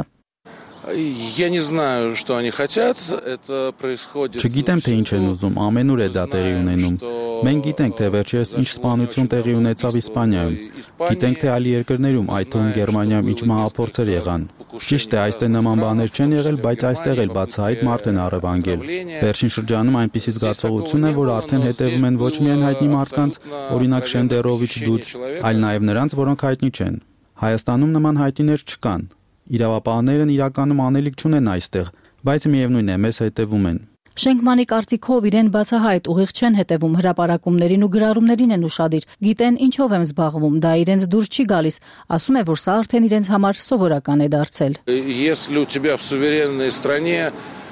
Я не знаю, что они хотят. Это происходит. Չգիտեմ, թե ինչ են ուզում, ամենուր է դա տեղի ունենում։ Մենք գիտենք, թե վերջերս ինչ սպանություն տեղի ունեցավ Իսպանիայում։ Գիտենք, թե այլ երկրներում, այդ թվում Գերմանիայում ինչ մահափորձեր եղան։ Ճիշտ է, այստեղ նման բաներ չեն եղել, բայց այստեղ էլ բացահայտ մարդ են առևանգել։ Վերջին շրջանում այնպիսի զգացողություն է, որ արդեն հետևում են ոչ միայն հայտնի մարդկանց, օրինակ Շենդերովիչ Դուդ, այլ նաև նրանց, որոնք հայտնի չեն։ Հայաստանում նման հայտնիներ չկան։ Իրավապահներն իրականում անելիք չունեն այստեղ, բայց միևնույն է, մեզ հետևում են։ Շենկմանի կարծիքով իրեն բացահայտ ուղիղ չեն հետևում, հրապարակումներին ու գրառումներին են ուշադիր։ Գիտեն ինչով եմ զբաղվում, դա իրենց դուր չի գալիս։ Ասում է, որ սա արդեն իրենց համար սովորական է դարձել։ Если у тебя в суверенной стране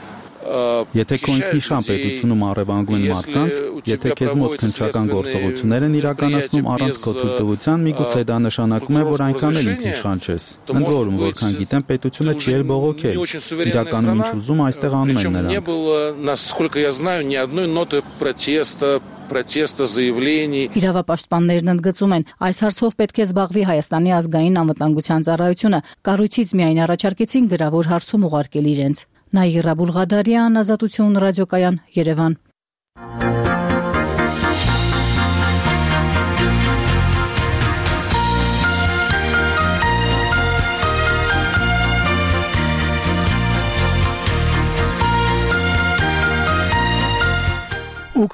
Եթե քո ինքնիշխան պետությունում առևանգում են մարդկանց, եթե քեզ մոտ քննչական գործողություններ են իրականացնում առանց քո թույլտվության, միգուցե դա նշանակում է, որ այնքան էլ ինքնիշխան չես։ Ընդ որում, որքան գիտեմ, պետությունը չի էլ բողոքել։ Իրականում ինչ ուզում այստեղ անում են նրանք։ Насколько я знаю, ни одной ноты протеста, заявлений. Իրավապաշտպաններն ընդգծում են, այս հարցով պետք է զբաղվի Հայաստանի ազգային անվտանգության ծառայությունը։ Կառույցից միայն առաջարկեցին գրավոր հարցում ուղարկել իրենց։ Նաիրա Բուլղադարյան, Ազատություն ռադիոկայան, Երևան։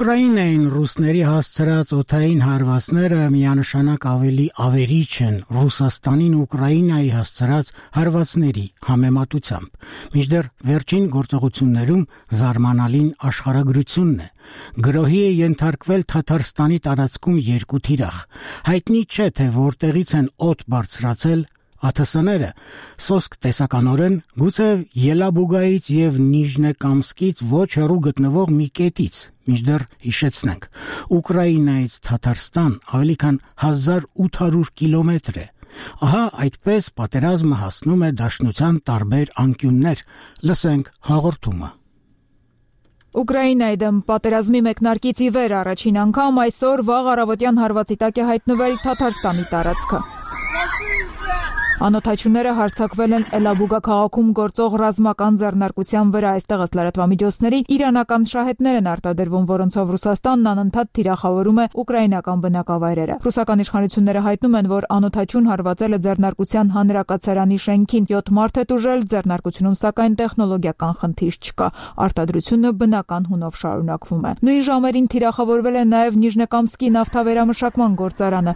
Ուկրաինային ռուսների հասցրած օդային հարվածները միանշանակ ավելի ավերիչ են Ռուսաստանին Ուկրաինայի հասցրած հարվածների համեմատությամբ։ Մինչդեռ վերջին գործողություններում զարմանալին աշխարհագրությունն է։ Գրոհի է ենթարկվել Թաթարստանի տարածքում 2 թիրախ։ Հայտնի չէ, թե որտեղից են օդ բարձրացել ԱԹՍ-ները, սոսկ տեսականորեն գուցե Ելաբուգայից եւ Նիժնեկամսկից ոչ հեռու գտնվող մի կետից, մինչդեռ հիշեցնենք, Ուկրաինայից Թաթարստան ավելի քան 1800 կիլոմետր է։ Ահա այդպես պատերազմը հասնում է դաշնության տարբեր անկյուններ։ Լսենք հաղորդումը։ Ուկրաինայի դեմ պատերազմի մեկնարկից ի վեր առաջին անգամ այսօր վաղ առավոտյան հարվածի տակ է հայտնվել Թաթարստանի տարածքը։ Անօթաչուները հարձակվել են Էլաբուգա քաղաքում գործող ռազմական ձեռնարկության վրա, այստեղ ըստ լրատվամիջոցների իրանական շահեդներ են արտադրվում, որոնցով Ռուսաստանն անընդհատ թիրախավորում է ուկրաինական բնակավայրերը։ Ռուսական իշխանությունները հայտնում են, որ անօթաչուն հարվածել է ձեռնարկության հանրակացարանի շենքին, 7 մարդ է տուժել, ձեռնարկությունում սակայն տեխնոլոգիական խնդիր չկա։ Արտադրությունը բնական հունով շարունակվում է։ Նույն ժամերին թիրախավորվել է նաև Նիժնեկամսկի նավթավերամշակման գործարանը։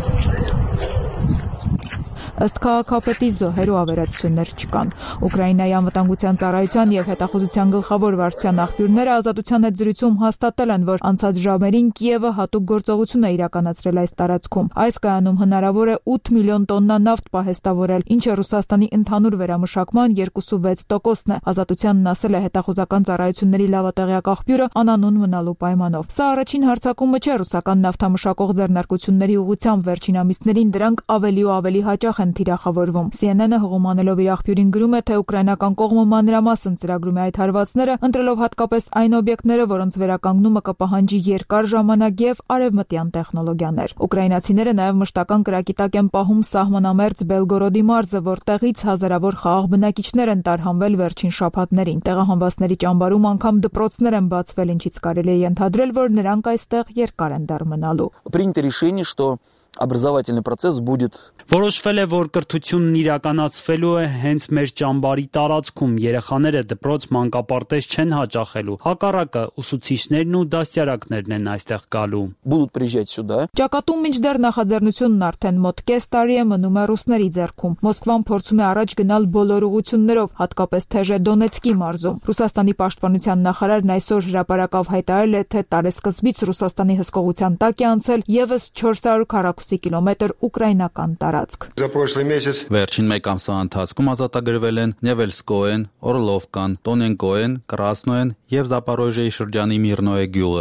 Ըստ քաղաքապետի զոհեր ու ավերածություններ չկան։ Ուկրաինայի անվտանգության ծառայության եւ հետախուզության գլխավոր վարչության աղբյուրները Ազատության հետ զրույցում հաստատել են, որ անցած ժամերին Կիևը հատուկ գործողություն է իրականացրել այս տարածքում։ Այս կայանում հնարավոր է 8 միլիոն տոննա նավթ պահեստավորել, ինչը Ռուսաստանի ընդհանուր վերամշակման 2.6%-ն է։ Ազատությանն ասել է հետախուզական ծառայությունների լավատեղյակ աղբյուրը անանուն մնալու պայմանով։ Սա առաջին հարձակումը չէ ռուսական նավթամշակող ձեռնարկությունների ուղղությամբ, վերջին ամիսներին դրանք ավելի ու ավելի հաճախ թիրախավորվում։ CNN-ը հղումանելով իր աղբյուրին գրում է, թե ուկրաինական կողմը մանրամասն ծրագրում է այդ հարվածները, ընտրելով հատկապես այն օբյեկտները, որոնց վերականգնումը կպահանջի երկար ժամանակ եւ արևմտյան տեխնոլոգիաներ։ Ուկրաինացիները նաեւ մշտական կրակի տակ են պահում սահմանամերձ Բելգորոդի մարզը, որտեղից հազարավոր խաղաղ բնակիչներ են տարհանվել վերջին շաբաթներին։ Տեղահանվածների ճամբարում անգամ դպրոցներ են բացվել, ինչից կարելի է ենթադրել, որ նրանք այստեղ երկար են դեռ մնալու։ Принято решение, что образовательный процесс будет. Որոշվել է, որ կրթությունն իրականացվելու է հենց մեր ճամբարի տարածքում, երեխաները դպրոց մանկապարտեզ չեն հաճախելու, հակառակը ուսուցիչներն ու դաստիարակներն են այստեղ գալու։ Будут приезжать сюда. Ճակատում մինչդեռ նախաձեռնությունն արդեն մոտ կես տարի է մնում է ռուսների ձեռքում։ Մոսկվան փորձում է առաջ գնալ բոլոր ուղղություններով, հատկապես թեժե Դոնեցկի մարզում։ Ռուսաստանի պաշտպանության նախարարն այսօր հրապարակավ հայտարարել է, թե տարեսկզբից Ռուսաստանի հսկողության տակ է անցել եւս 400 քառակուսի կիլոմետր ուկրաինական Վերջին մեկ ամսվա ընթացքում ազատագրվել են Նևելսկոեն, Օրլովկան, Տոնենկոեն, Կրասնոեն եւ Զապորոժիայի շրջանի Միրնոե գյուղը։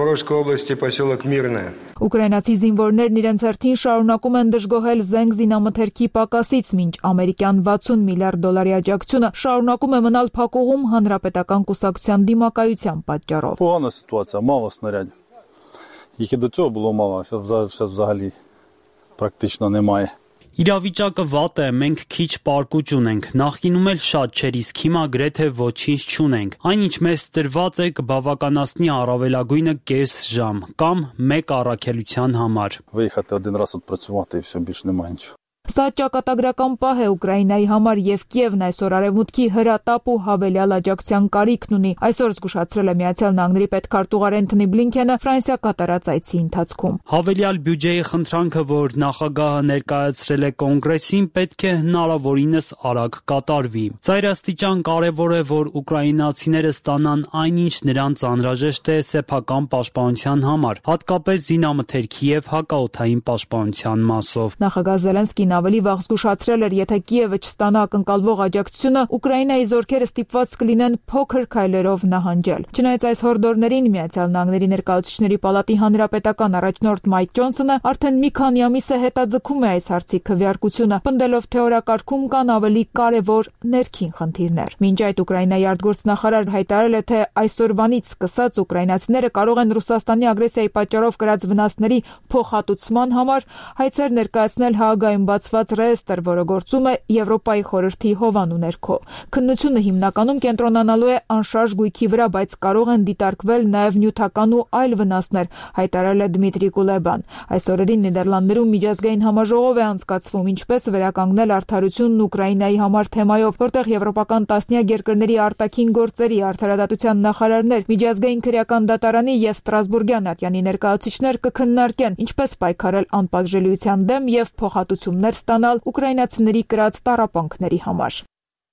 Ուկրաինացի զինվորներն իրենց հերթին շարունակում են դժգոհել զենք զինամթերքի պակասից, մինչ ամերիկյան $60 միլիարդ աջակցությունը շարունակում է մնալ փակուղում հանրապետական կուսակցության դիմակայության պատճառով։ Погана ситуація, мало снарядів. Їх і до цього було мало, а зараз взагалі практично немає. Իրավիճակը վատ է, մենք քիչ պարկուճ ունենք, նախկինում էլ շատ չէր, իսկ հիմա գրեթե ոչինչ չունենք։ Այն ինչ մեզ տրված է կբավականացնի առավելագույնը կես ժամ կամ մեկ առաքելության համար։ Виїхати один раз відпрацювати і все, більше немає нічого. Սա ճակատագրական պահ է Ուկրաինայի համար եւ Կիևն այսօր արևմուտքի հրատապ ու հավելյալ աջակցության կարիքն ունի։ Այսօր զգուշացրել է Միացյալ Նահանգների պետքարտուղար Էնթոնի Բլինքենը Ֆրանսիա կատարած այցի ընթացքում։ Հավելյալ բյուջեի խնդրանքը, որ նախագահը ներկայացրել է կոնգրեսին, պետք է հնարավորինս արագ կատարվի։ Ծայրաստիճան կարևոր է, որ ուկրաինացիները ստանան այնինչ նրանց անհրաժեշտ է սեփական պաշտպանության համար, հատկապես զինամթերքի եւ հակաօդային պաշտպանության մասով։ Նախագահ Զելենսկին ավելի վաղ զգուշացրել էր, եթե Կիևը չստանա ակնկալվող աջակցությունը, Ուկրաինայի զորքերը ստիպված կլինեն փոքր քայլերով նահանջել։ Չնայած այս հորդորներին Միացյալ Նահանգների ներկայացուցիչների պալատի հանրապետական առաջնորդ Մայք Ջոնսոնը արդեն մի քանի ամիս է հետաձգում է այս հարցի քվեարկությունը, պնդելով, թե օրակարգում կան ավելի կարևոր ներքին խնդիրներ։ Մինչ այդ Ուկրաինայի արտգործնախարար հայտարարել է, թե այսօրվանից սկսած ուկրաինացիները կարող են Ռուսաստանի ագրեսիայի պատճառով կրած վնասների փոխհատուցման համար հայցեր ներկայացնել Հաագայում կառուցված ռեեստր, որը գործում է Եվրոպայի խորհրդի հովանու ներքո։ Քննությունը հիմնականում կենտրոնանալու է անշարժ գույքի վրա, բայց կարող են դիտարկվել նաև նյութական ու այլ վնասներ, հայտարարել է Դմիտրի Կուլեբան։ Այս օրերին Նիդերլանդներում միջազգային համաժողով է անցկացվում, ինչպես վերականգնել արդարությունն Ուկրաինայի համար թեմայով, որտեղ եվրոպական տասնյակ երկրների արտաքին գործերի արդարադատության նախարարներ, միջազգային քրեական դատարանի եւ Ստրասբուրգյան ատյանի ներկայացուցիչներ կքննարկեն, ինչպես պայքարել անպատժելիության դեմ եւ փոխհատուցումներ ստանալ ուկրաինացիների կրած տառապանքների համար։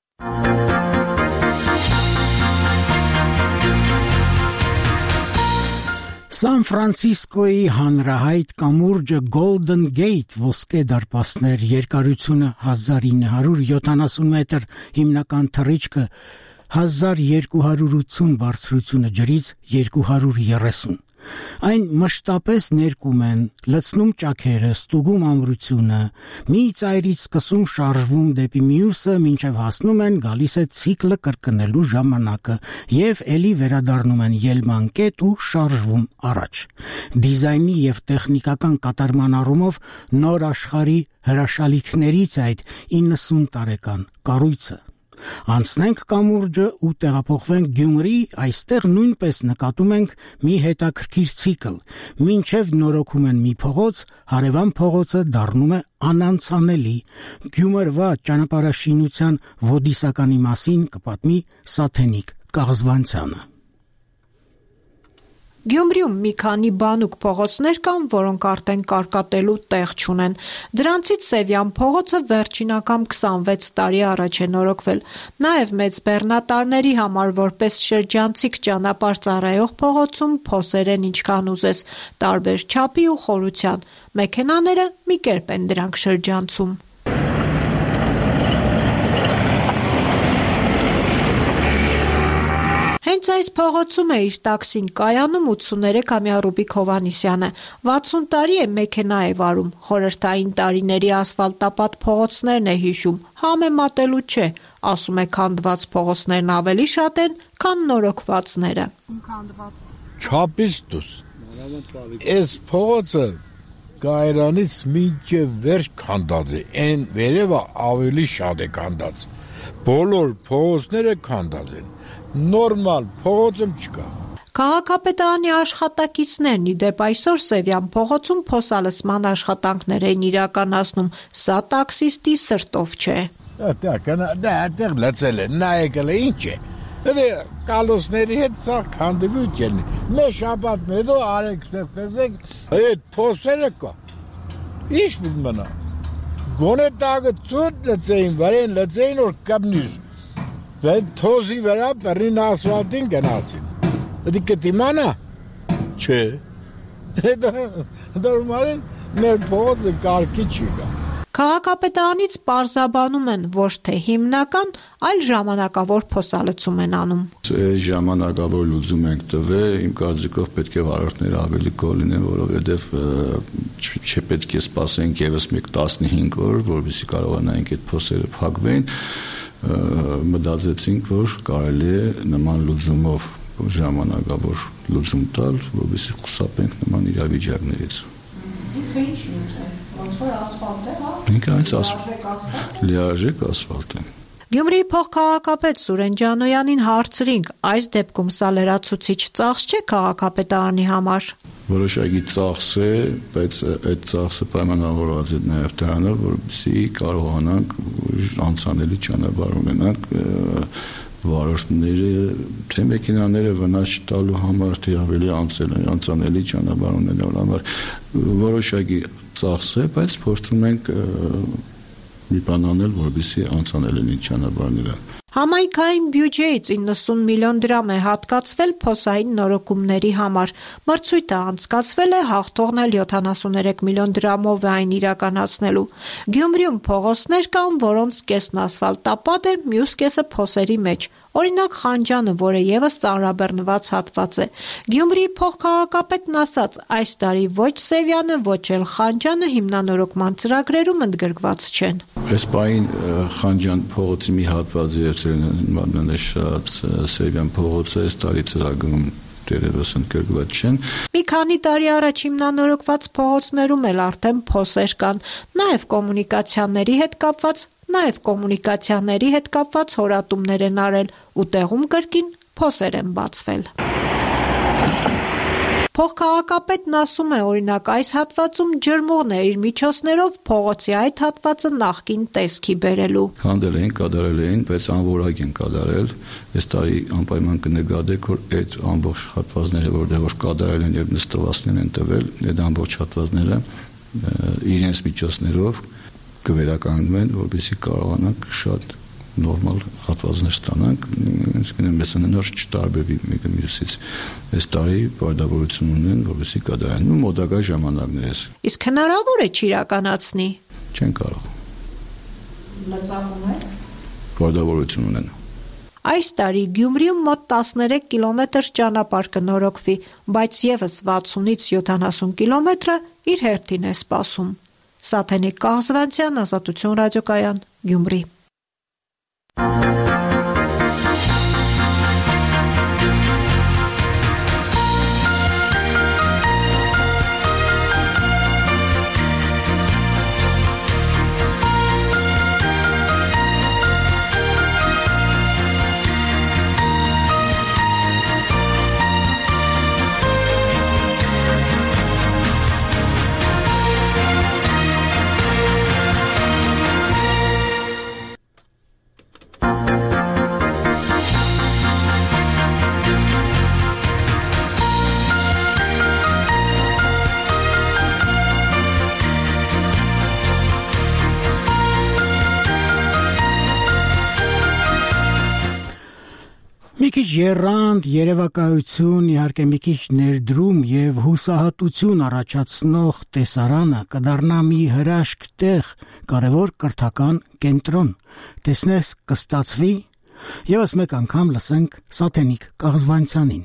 Սան Ֆրանցիսկոյի հանրահայտ կամուրջը Golden Gate ոսկե դարպասներ, երկարությունը 1970 մետր, հիմնական թռիչքը 1280 բարձրությունը ջրից 230։ Այն մշտապես ներկում են, լցնում ճաքերը, ստուգում ամրությունը, մի ծայրից սկսում շարժվում դեպի մյուսը, մինչև հասնում են, գալիս է ցիկլը կրկնելու ժամանակը եւ էլի վերադառնում են ելման կետ ու շարժվում առաջ։ Դիզայնի եւ տեխնիկական կատարման առումով նոր աշխարհի հրաշալիքներից այդ 90 տարեկան կառույցը։ Անցնենք կամուրջը ու տեղափոխվենք Գյումրի, այստեղ նույնպես նկատում ենք մի հետաքրքիր ցիկլ, մինչև նորոգում են մի փողոց, հարևան փողոցը դառնում է անանցանելի։ Գյումրվա ճանապարհաշինության ոդիսականի մասին կպատմի Սաթենիկ Կաղզվանցյանը։ Գյումրիում մի քանի բանուկ փողոցներ կան, որոնք արդեն կարկատելու տեղ չունեն։ Դրանցից Սևյան փողոցը վերջին անգամ 26 տարի առաջ է նորոգվել։ Նաև Մեծ Բեռնատարների համար որպես շրջանցիկ ճանապարհ ծառայող փողոցում փոսեր են ինչքան ուզես, տարբեր չափի ու խորության։ Մեքենաները մի կերպ են դրանք շրջանցում։ Հենց այս փողոցում է իր տաքսին կայանում 83-ամյա Ռուբիկ Հովհաննիսյանը։ 60 տարի է մեքենա է վարում, խորհրդային տարիների ասֆալտապատ փողոցներն է հիշում, համեմատելու չէ, ասում է քանդված փողոցներն ավելի շատ են, քան նորոգվածները։ Չափից դուրս։ Այս փողոցը Կայարանից մինչև վերջ քանդած է, այն վերևը ավելի շատ է քանդած։ Բոլոր փողոցները քանդած են։ Նորմալ փողոցում չկա։ Քաղաքապետարանի աշխատակիցներն ի դեպ այսօր Սևյան փողոցում փոսալցման աշխատանքներ են իրականացնում, սա տաքսիստի սրտով չէ։ Դա լցել է, նայեկել է, ինչ է։ Դա կալոսների հետ սա քանդվիչ են։ Մեր շաբաթ հետո արեք տեսեք, այդ փոսերը կա։ Ինչ պիտի մնա։ Գոնե տակը ծուտ լցեին, վարեն լցեին որ կապնիր։ Վեն թոզի վրա բռին ասֆալտին գնացին։ Դա կտիմանա։ Չէ։ Դա ուրմարին մեր փողոցը կարգի չի գա։ Քաղաքապետարանից պարզաբանում են ոչ թե հիմնական, այլ ժամանակավոր փոսալցում են անում։ Ժամանակավոր լուծում ենք տվել, իմ կարծիքով պետք է վարորդները ավելի գոհ լինեն, որովհետև չպետք է սպասենք եւս 15 օր, որովհետեւ կարողանանք այդ փոսերը փակվեն։ Մտածեցինք, որ կարելի է նման լուծումով ժամանակավոր լուծում տալ, որովհետեւ խուսափենք նման իրավիճակներից։ Ինքը ինչ է, ոնց որ ասֆալտ է, հա։ Ինքը այնց ասֆալտ։ Լիարժեք ասֆալտ է։ Գյումրիի փոխքաղաքապետ Սուրեն Ջանոյանին հարցրինք, այս դեպքում սա լրացուցիչ ծախս չէ քաղաքապետարանի համար։ Որոշակի ծախս է, բայց այդ ծախսը պայմանավորված է նաև դրանով, որպեսզի կարողանանք անցանելի ճանապարհ ունենանք վարորդները, թե մեքենաները վնաս չտալու համար, թե ավելի անցանելի ճանապարհ ունենալու համար որոշակի ծախս է, բայց փորձում ենք մի բան անել, որպեսզի անցանել լինի ճանապարհները։ Համայնքային բյուջեից 90 միլիոն դրամ է հատկացվել փոսային նորոգումների համար։ Մրցույթը անցկացվել է, հաղթողն էլ 73 միլիոն դրամով է այն իրականացնելու։ Գյումրիում փողոցներ կան, որոնց կեսն ասֆալտապատ է, մյուս կեսը փոսերի մեջ։ Օրինակ Խանջանը, որը եւս ծանրաբեռնված հատված է։ Գյումրիի փոխքաղաքապետն ասաց, այս տարի ոչ Սևյանը, ոչ էլ Խանջանը հիմնանորոգման ծրագրերում ընդգրկված չեն։ Այս պահին Խանջան փողոցի մի հատվածը եւ նշած Սևյան փողոցը այս տարի ծրագրում դերևս ընդգրկված չեն։ Մի քանի տարի առաջ հիմնանորոգված փողոցներում էլ արդեն փոսեր կան, նաև կոմունիկացիաների հետ կապված հորատումներ են արել ու տեղում կրկին փոսեր են բացվել։ Փոխքաղաքապետն ասում է, օրինակ այս հատվածում ջրմուղն է իր միջոցներով փողոցի այդ հատվածը նախկին տեսքի բերելու։ Քանդել էին, կատարել էին, բայց անորակ են կատարել։ Այս տարի անպայման կնկատեք, որ այդ ամբողջ հատվածները, որտեղ որ կատարել են եւ նստվածքներ են տվել, այդ ամբողջ հատվածները իրենց միջոցներով կվերականգնվեն, որպեսզի կարողանանք շատ նորմալ հատվածներ ստանանք, մեզ նոր չտարբերվի մեկը մյուսից։ Այս տարի պարտավորություն ունեն, որպեսզի կատարեն մոտակա ժամանակներս։ Իսկ հնարավոր է չիրականացնի։ Չեն կարող։ Լծակում է։ Պարտավորություն ունեն։ Այս տարի Գյումրիում մոտ 13 կիլոմետր ճանապարհ կնորոգվի, բայց եւս 60-ից 70 կիլոմետրը իր հերթին է սպասում։ Սաթենիկ Կաղզվանցյան, Ազատություն ռադիոկայան, Գյումրի։ Մի քիչ եռանդ, երևակայություն, իհարկե մի քիչ ներդրում եւ հուսահատություն առաջացնող տեսարանը կդառնա մի հրաշք տեղ, կարևոր կրթական կենտրոն։ Տեսնես կստացվի։ Եվս մեկ անգամ լսենք Սաթենիկ Կաղզվանցյանին։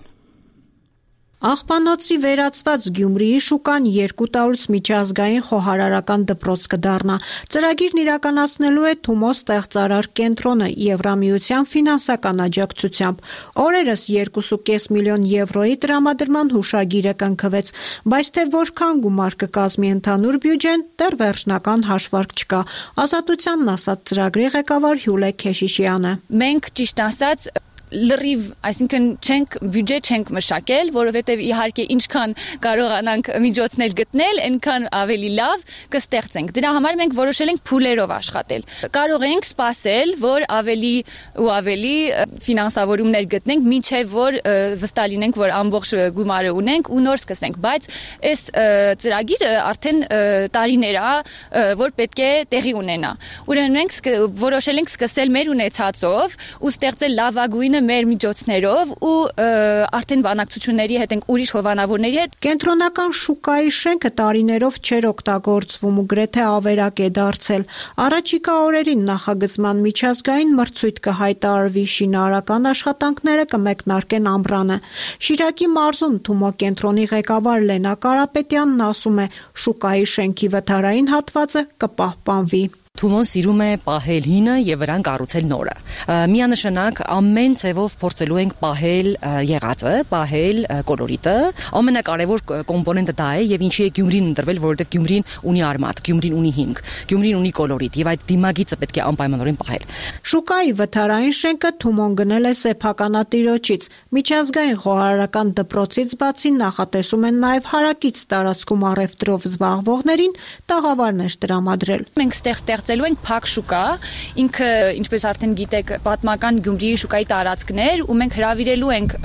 Աղբանոցի վերածված Գյումրիի շուկան 200-ից միջազգային խոհարարական դպրոց կդառնա։ Ծրագիրն իրականացնելու է Թումո ստեղծարար կենտրոնը Եվրամիության ֆինանսական աջակցությամբ։ Օրերս 2.5 միլիոն եվրոյի տրամադրման հուշագիրը կնքվեց, բայց թե որքան գումար կկազմի ընդհանուր բյուջեն, դեռ վերջնական հաշվարկ չկա։ Ազատությանն ասաց ծրագրի ղեկավար Հյուլե Քեշիշյանը։ Մենք ճիշտ ասած լրիվ, այսինքն չենք բյուջե չենք մշակել, որովհետև իհարկե ինչքան կարողանանք միջոցներ գտնել, այնքան ավելի լավ կստեղծենք։ Դրա համար մենք որոշել ենք փուլերով աշխատել։ Կարող ենք սպասել, որ ավելի ու ավելի ֆինանսավորումներ գտնենք, մինչև որ վստահ լինենք, որ ամբողջ գումարը ունենք ու նոր սկսենք, բայց այս ծրագիրը արդեն տարիներ է, որ պետք է տեղի ունենա։ Ուրեմն մենք որոշել ենք սկսել մեր ունեցածով ու ստեղծել լավագույնը մեր միջոցներով ու արդեն բանակցությունների հետ ենք ուրիշ հովանավորների հետ։ Կենտրոնական շուկայի շենքը տարիներով չէր օգտագործվում ու գրեթե ավերակ է դարձել։ Առաջիկա օրերին նախագծման միջազգային մրցույթ կհայտարարվի, շինարարական աշխատանքները կմեկնարկեն ամռանը։ Շիրակի մարզում Թումո կենտրոնի ղեկավար Լենա Կարապետյանն ասում է, շուկայի շենքի վթարային հատվածը կպահպանվի։ Թումոն սիրում է պահել հինը եւ վրան կառուցել նորը։ Միանշանակ ամեն ձևով փորձելու ենք պահել եղածը, պահել կոլորիտը։ Ամենակարևոր կոմպոնենտը դա է եւ ինչի է Գյումրին ընտրվել, որովհետեւ Գյումրին ունի արմատ, Գյումրին ունի հիմք, Գյումրին ունի կոլորիտ եւ այդ դիմագիծը պետք է անպայմանորեն պահել։ Շուկայի վթարային շենքը Թումոն գնել է սեփականատիրոջից։ Միջազգային խոհարարական դպրոցից բացի նախատեսում են նաեւ հարակից տարածքում առևտրով զբաղվողներին տաղավարներ տրամադրել։ Մենք ստեղծելու ենք փակ շուկա, ինքը ինչպես արդեն գիտեք, պատմական Գյումրիի շուկայի տարածքներ ու մենք հրավիրելու ենք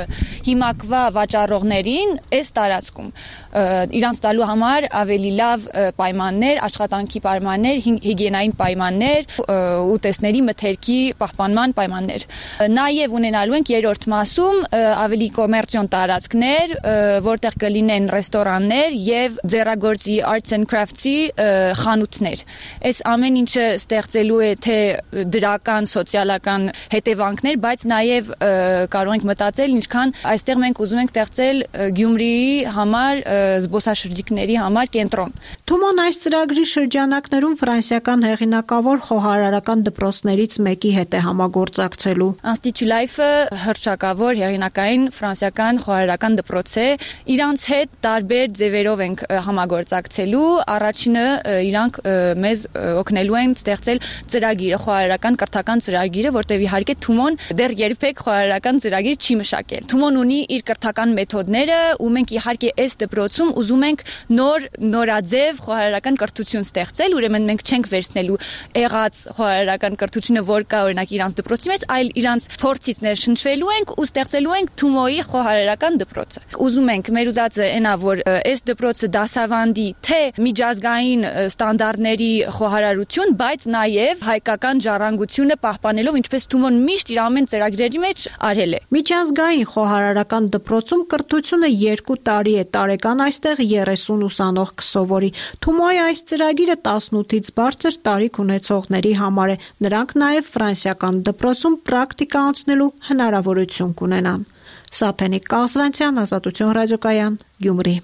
հիմակվա վաճառողներին այս տարածքում իրանց տալու համար ավելի լավ պայմաններ, աշխատանքի պայմաններ, հիգիենային պայմաններ, ուտեստների մթերքի պահպանման պայմաններ։ Նաև ունենալու ենք երրորդ մասում ավելի կոմերցիոն տարածքներ, որտեղ կլինեն ռեստորաններ եւ ձեռագործի arts and crafts-ի խանութներ։ Այս ամեն ինչը ստեղծելու է թե դրական, սոցիալական հետևանքներ, բայց նաև կարող ենք մտածել ինչքան այստեղ մենք ուզում ենք ստեղծել Գյումրիի համար, զբոսաշրջիկների համար կենտրոն։ Թումոն այս ծրագրի շրջանակներում ֆրանսիական հեղինակավոր խոհարարական դպրոցներից մեկի հետ է համագործակցելու։ Institut Life-ը հռչակավոր հեղինակային ֆրանսիական խոհարարական դպրոց է։ Իրանց հետ տարբեր ձևերով ենք համագործակցելու։ Առաջինը իրանք մեզ օգնելու են ստեղծել ծրագիրը, խոհարարական կրթական ծրագիրը, որտեղ իհարկե Թումոն դեռ երբեք խոհարարական ծրագիր չի մշակել։ Թումոն ունի իր կրթական մեթոդները, ու մենք իհարկե այս դպրոցում ուզում ենք նորաձև խոհարարական կրթություն ստեղծել, ուրեմն մենք չենք վերցնելու եղած խոհարարական կրթությունը, որ կա օրինակ իրանց դպրոցի մեջ, այլ իրանց փորձից ներշնչվելու ենք ու ստեղծելու ենք Թումոյի խոհարարական դպրոցը։ Ուզում ենք մեր ուզածը այնա, որ այս դպրոցը դասավանդի թե միջազգային ստանդարտների խոհարարություն, բայց նաև հայկական ժառանգությունը պահպանելով, ինչպես Թումոն միշտ իր ամեն ծրագրերի մեջ արել է։ Միջազգային խոհարարական դպրոցում կրթությունը 2 տարի է, տարեկան այստեղ 30 ուսանող կսովորի։ Թումոյի այս ծրագիրը 18-ից բարձր տարիք ունեցողների համար է։ Նրանք նաև ֆրանսիական դպրոցում պրակտիկա անցնելու հնարավորություն կունենան։ Սաթենիկ Կազվանցյան, Ազատություն ռադիոկայան, Գյումրի։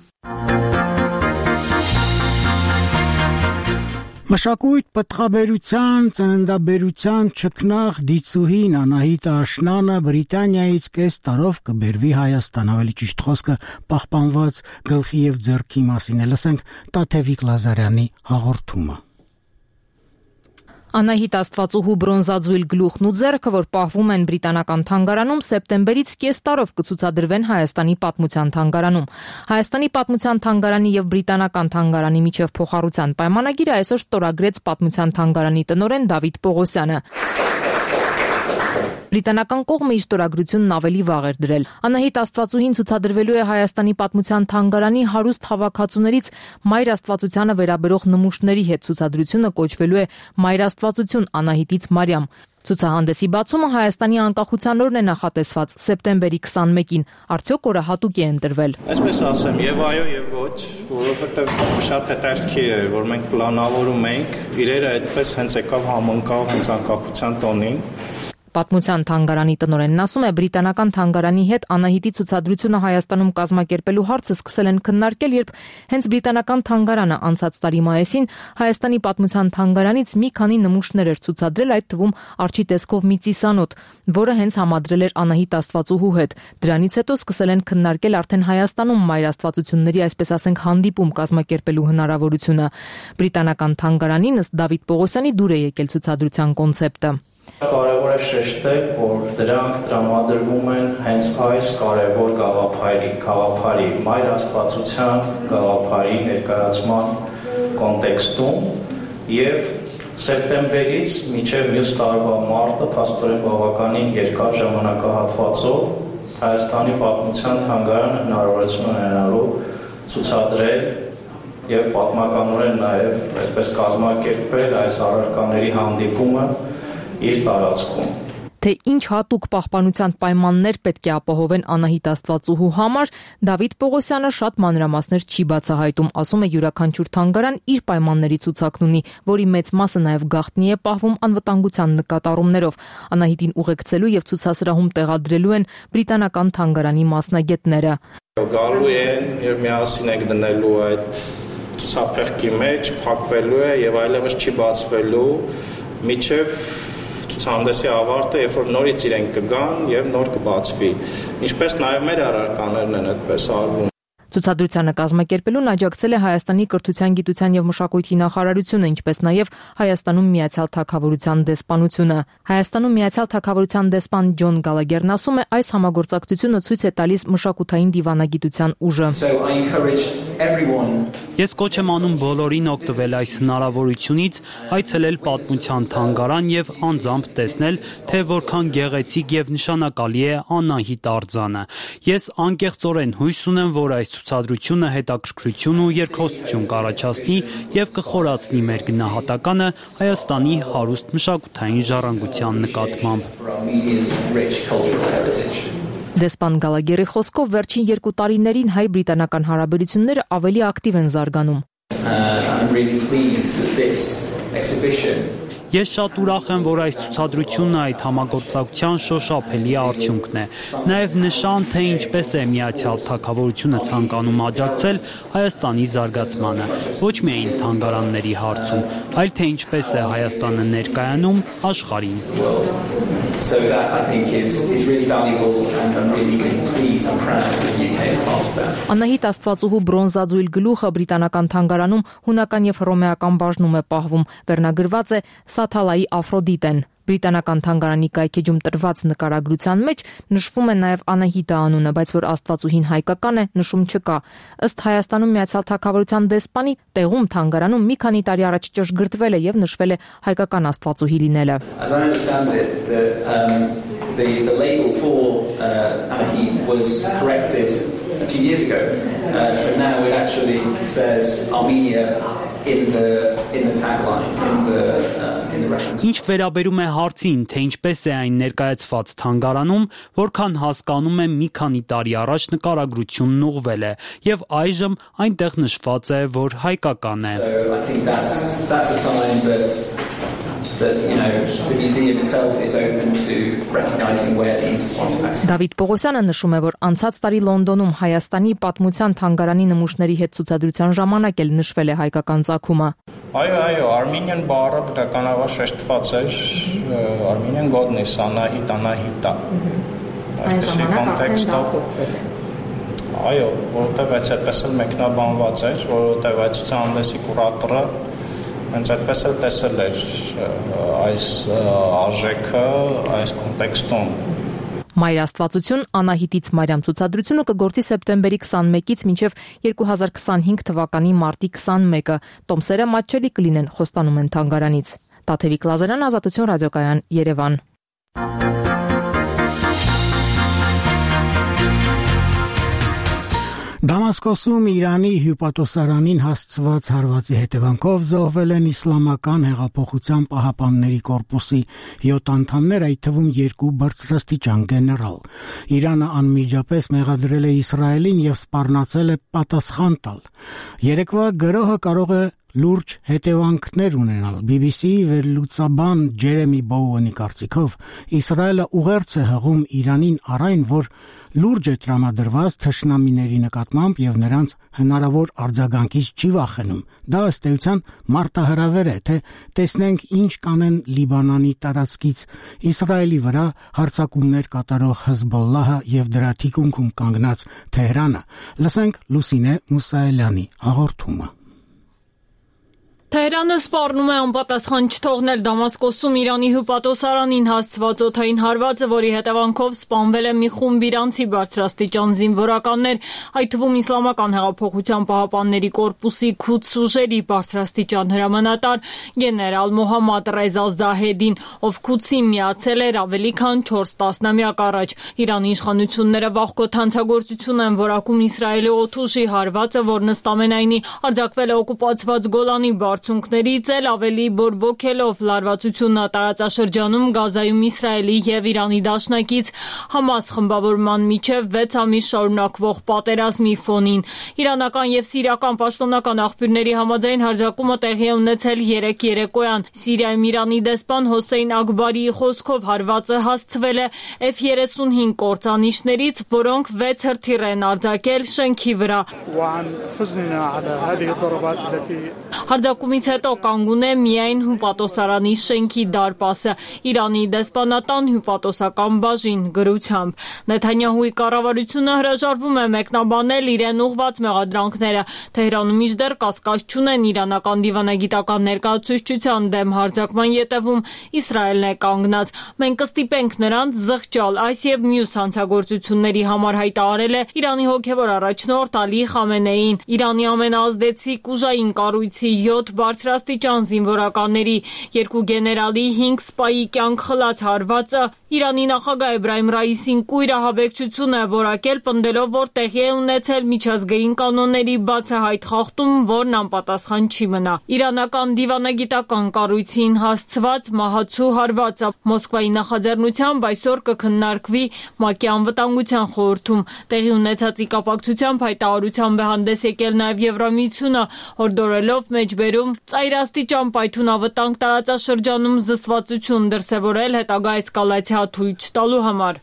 Մշակույթ, պտղաբերության, ծննդաբերության ճգնաղ դիցուհին Անահիտ Աշնանը Բրիտանիայից կես տարով կբերվի Հայաստան, ավելի ճիշտ խոսքը պահպանված գլխի եւ ձեռքի մասին է, լսենք Տաթևիկ Լազարյանի հաղորդումը։ Անահիտ Աստվածուհու բրոնզաձույլ գլուխն ու ձեռքը, որ պահվում են բրիտանական թանգարանում, սեպտեմբերից կես տարով կցուցադրվեն Հայաստանի պատմության թանգարանում։ Հայաստանի պատմության թանգարանի եւ բրիտանական թանգարանի միջև փոխառության պայմանագիրը այսօր ստորագրեց պատմության թանգարանի տնօրեն Դավիթ Պողոսյանը։ Բրիտանական կողմը իր ստորագրությունն ավելի վաղ էր դրել։ Անահիտ Աստվածուհին ցուցադրվելու է Հայաստանի պատմության թանգարանի հարուստ հավաքածուներից Մայր Աստվածությանը վերաբերող նմուշների հետ։ Ցուցադրությունը կոչվելու է Մայր Աստվածություն Անահիտից Մարիամ։ Ցուցահանդեսի բացումը Հայաստանի անկախության օրն է նախատեսված սեպտեմբերի 21-ին։ Արդյոք օրը հատուկ է ընտրվել։ Այսպես ասեմ, եւ այո, եւ ոչ, որովհետեւ շատ հետաքրքիր է, որ մենք պլանավորում ենք, իրերը այդպես հենց եկավ համընկավ հենց անկախության տոնին։ Պատմության թանգարանի տնօրենն ասում է, բրիտանական թանգարանի հետ Անահիտի ցուցադրությունը Հայաստանում կազմակերպելու հարցը սկսել են քննարկել, երբ հենց բրիտանական թանգարանը անցած տարի մայիսին Հայաստանի պատմության թանգարանից մի քանի նմուշներ էր ցուցադրել, այդ թվում արջի տեսքով մի ծիսանոթ, որը հենց համադրել էր Անահիտ Աստվածուհու հետ։ Դրանից հետո սկսել են քննարկել արդեն Հայաստանում Մայր Աստվածությունների, այսպես ասենք, հանդիպում կազմակերպելու հնարավորությունը։ Բրիտանական թանգարանին ըստ Դավիթ Պողոսյանի դուր է եկել ցուցադրության կոնցեպտը։ Կարևոր է շեշտել, որ դրանք տրամադրվում են հենց այս կարևոր գաղափարի Մայր Աստվածության գաղափարի ներկայացման կոնտեքստում եւ սեպտեմբերից մինչեւ մյուս տարվա մարտը փաստորեն բավականին երկար ժամանակահատվածով Հայաստանի պատմության թանգարանը հնարավորություն ունենալու ցուցադրել եւ պատմականորեն նաեւ այսպես կազմակերպել այս առարկաների հանդիպումը իր տարածքում։ Թե ինչ հատուկ պահպանության պայմաններ պետք է ապահովեն Անահիտ Աստվածուհու համար, Դավիթ Պողոսյանը շատ մանրամասներ չի բացահայտում, ասում է յուրաքանչյուր թանգարան իր պայմանների ցուցակն ունի, որի մեծ մասը նաև գաղտնի է պահվում անվտանգության նկատառումներով։ Անահիտին ուղեկցելու եւ ցուցասրահում տեղադրելու են բրիտանական թանգարանի մասնագետները։ Գալու են, երբ միասին ենք դնելու այդ ցուցափեղկի մեջ, փակվելու է եւ այլևս չի բացվելու միջև ցուցահանդեսի ավարտը, երբ որ նորից իրենք կգան եւ նոր կբացվի։ Ինչպես նաեւ մեր առարկաներն են այդպես արվում։ Ցուցադրությանը կազմակերպելուն աջակցել է Հայաստանի կրթության, գիտության եւ մշակույթի նախարարությունը, ինչպես նաեւ Հայաստանում Միացյալ Թագավորության դեսպանությունը։ Հայաստանում Միացյալ Թագավորության դեսպան Ջոն Գալագերն ասում է, այս համագործակցությունը ցույց է տալիս մշակութային դիվանագիտության ուժը։ Ես կոչ եմ անում բոլորին օգտվել այս հնարավորությունից, այցելել պատմության թանգարան եւ անձամբ տեսնել, թե որքան գեղեցիկ եւ նշանակալի է Անահիտ արձանը։ Ես անկեղծորեն հույս ունեմ, որ այս ցուցադրությունը հետաքրքրություն ու երկխոսություն կառաջացնի եւ կխորացնի մեր գնահատականը Հայաստանի հարուստ մշակութային ժառանգության նկատմամբ։ Դեսպան Գալագերի խոսքով վերջին 2 տարիներին հայ-բրիտանական հարաբերությունները ավելի ակտիվ են զարգանում։ Ես շատ ուրախ եմ, որ այս ցուցադրությունը այդ համագործակցության շոշափելի արդյունքն է։ Նաև նշան, թե ինչպես է Միացյալ Թագավորությունը ցանկանում աջակցել Հայաստանի զարգացմանը, ոչ միայն թանգարանների հարցում, այլ թե ինչպես է Հայաստանը ներկայանում աշխարհին։ So that I think is really valuable and I'm really pleased and proud that the UK is part of that. Անահիտ Աստվածուհու բրոնզաձույլ գլուխը բրիտանական թանգարանում հունական եւ հռոմեական բաժնում է պահվում, վերնագրված է Սաթալայի Աֆրոդիտեն։ Բրիտանական թանգարանի կայքեջում տրված նկարագրության մեջ նշվում է նաև Անահիտը անունը, բայց որ Աստվածուհին հայկական է, նշում չկա։ Ըստ Հայաստանում Միացյալ Թագավորության դեսպանի, տեղում թանգարանում մի քանի տարի առաջ ճշգրտվել է եւ նշվել է հայկական Աստվածուհի լինելը։ As I understand it, the label for Anahit was corrected a few years ago. So now it actually says Armenia in the tagline, in the reference. Ինչ վերաբերում է հարցին, թե ինչպես է այն ներկայացված թանգարանում, որքան հասկանում եմ մի քանի տարի առաջ նկարագրությունն ուղղվել է եւ այժմ այնտեղ նշված է, որ հայկական է։ So I think that's a sign that the museum itself is open to recognizing where these artifacts. Դավիթ Պողոսյանը նշում է, որ անցած տարի Լոնդոնում Հայաստանի պատմության թանգարանի նմուշների հետ ցուցադրության ժամանակ էլ նշվել է հայկական ծագումը։ Այո, Armenian բառը բնականաբար շեշտված էր, Armenian godness, Անահիտա։ Այսպեսի կոնտեքստով այո, որովհետև այդպես էլ մեկնաբանված էր, որովհետև այդ ցուցահանդեսի կուրատորը հենց այդպես էլ տեսել էր այս արժեքը այս կոնտեքստում։ Մայր Աստվածություն Անահիտից Մարիամ ցուցադրությունը կգործի սեպտեմբերի 21-ից մինչև 2025 թվականի մարտի 21-ը։ Տոմսերը մատչելի կլինեն, խոստանում են թանգարանից։ Տաթևիկ Լազարյան, Ազատություն ռադիոկայան, Երևան։ Դամասկոսում Իրանի հյուպատոսարանին հասցված հարվածի հետևանքով զոհվել են Իսլամական հեղափոխության պահապանների կորպուսի 7 անդամներ, այդ թվում 2 բարձրաստիճան գեներալ։ Իրանը անմիջապես մեղադրել է Իսրայելին եւ սպառնացել է պատասխան տալ։ Երեկվա գրոհը կարող է լուրջ հետևանքներ ունենալ։ BBC-ի վերլուծաբան Ջերեմի Բոուենի կարծիքով Իսրայելը ուղերձ է հղում Իրանին առայն, որ լուրջ է տրամադրված թշնամիների նկատմամբ եւ նրանց հնարավոր արձագանքից չի վախենում։ Դա ըստ էության մարտահրավեր է, թե տեսնենք ինչ կանեն Լիբանանի տարածքից Իսրայելի վրա հարձակումներ կատարող Հեզբոլլահը եւ դրա թիկունքում կանգնած Թեհրանը։ Լսենք Լուսինե Մուսայելյանի հաղորդումը։ Թեհրանը սպառնում է անպատասխան չթողնել Դամասկոսում Իրանի հյուպատոսարանին հասցված օդային հարվածը, որի հետևանքով սպանվել է մի խումբ իրանցի բարձրաստիճան զինվորականներ, այդ թվում Իսլամական հեղափոխության պահապանների կորպուսի Քուդս ուժերի բարձրաստիճան հրամանատար գեներալ Մոհամմադ Ռեզա Զահեդին, ով Քուդսին միացել էր ավելի քան 4 տասնամյակ առաջ։ Իրանի իշխանությունները վաղկոտ հանցագործություն են որակում Իսրայելի օդուժի հարվածը, որն ըստ ամենայնի արձակվել է օկուպացված Գոլանի բարձունքներից էլ ավելի բորբոքելով լարվածությունը տարածաշրջանում Գազայում Իսրայելի եւ Իրանի դաշնակից Համաս խմբավորման միջև 6 ամիս շարունակվող պատերազմի ֆոնին։ Իրանական եւ սիրիական պաշտոնական աղբյուրների համաձայն հարձակումը տեղի է ունեցել 3 երեկոյան։ Սիրիայում Իրանի դեսպան Հոսեյն Ակբարիի խոսքով հարվածը հասցվել է F-35 կործանիչներից, որոնք 6 հրթիռ են արձակել շենքի վրա։ Հարձակումից հետո կանգուն է միայն հյուպատոսարանի շենքի դարպասը, Իրանի դեսպանատան հյուպատոսական բաժին գրությամբ։ Նեթանյահուի կառավարությունը հրաժարվում է մեկնաբանել իրեն ուղղված մեղադրանքները։ Թեհրանում մինչդեռ կասկած չունեն իրանական դիվանագիտական ներկայացուցչության դեմ հարձակման ետևում Իսրայելն է կանգնած։ Մենք կստիպենք նրանց զղջալ այս եւ մյուս հանցագործությունների համար հայտարարել է Իրանի հոգևոր առաջնորդ Ալի Խամենեին։ Իրանի ամենաազդեցիկ ուժային կառույցի 7 բարձրաստիճան զինվորականների, 2 գեներալի, 5 սպայի կյանք խլած հարվածը Իրանի նախագահ Էբրահիմ Ռայիսին կույր ահաբեկչություն է որակել, պնդելով, որ տեղի է ունեցել միջազգային կանոնների բացահայտ խախտում, որն անպատասխան չի մնա։ Իրանական դիվանագիտական կառույցին հասցված մահացու հարվածը Մոսկվայի նախաձեռնությամբ այսօր կքննարկվի ՄԱԿ-ի անվտանգության խորհրդում։ Տեղի ունեցածի կապակցությամբ հայտարարությամբ է հանդես եկել նաև Եվրամիությունը, հորդորելով մեջբերում ծայրաստիճան պայթունավտանգ տարածաշրջանում զսպվածություն դրսևորել հետագա էսկալացիա թույլ չտալու համար։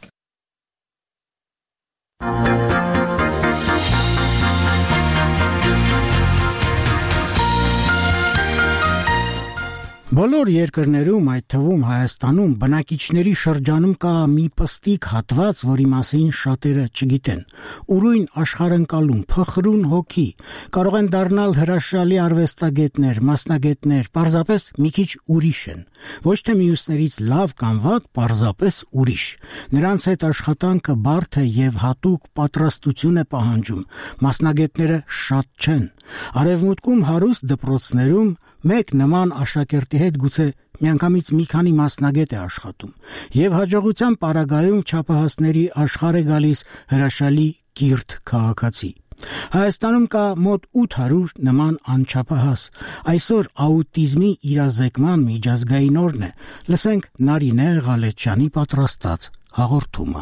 Բոլոր երկրներում, այդ թվում Հայաստանում, բնակիչների շրջանում կա մի պստիկ հատված, որի մասին շատերը չգիտեն։ Ուրույն աշխարհընկալում, փխրուն հոգի, կարող են դառնալ հրաշալի արվեստագետներ, մասնագետներ, պարզապես մի քիչ ուրիշ են։ Ոչ թե մյուսներից լավ կամ վատ, պարզապես ուրիշ։ Նրանց հետ աշխատանքը բարդ է եւ հատուկ պատրաստություն է պահանջում։ Մասնագետները շատ չեն։ Արևմուտքում հարուստ դպրոցներում մեկ նման աշակերտի հետ գուցե միանգամից մի քանի մասնագետ է աշխատում, եւ հաջողության պարագայում չափահասների աշխարհ է գալիս հրաշալի կիրթ քաղաքացի։ Հայաստանում կա մոտ 800 նման անչափահաս։ Այսօր աուտիզմի իրազեկման միջազգային օրն է։ Լսենք Նարինե Ղալեչյանի պատրաստած հաղորդումը։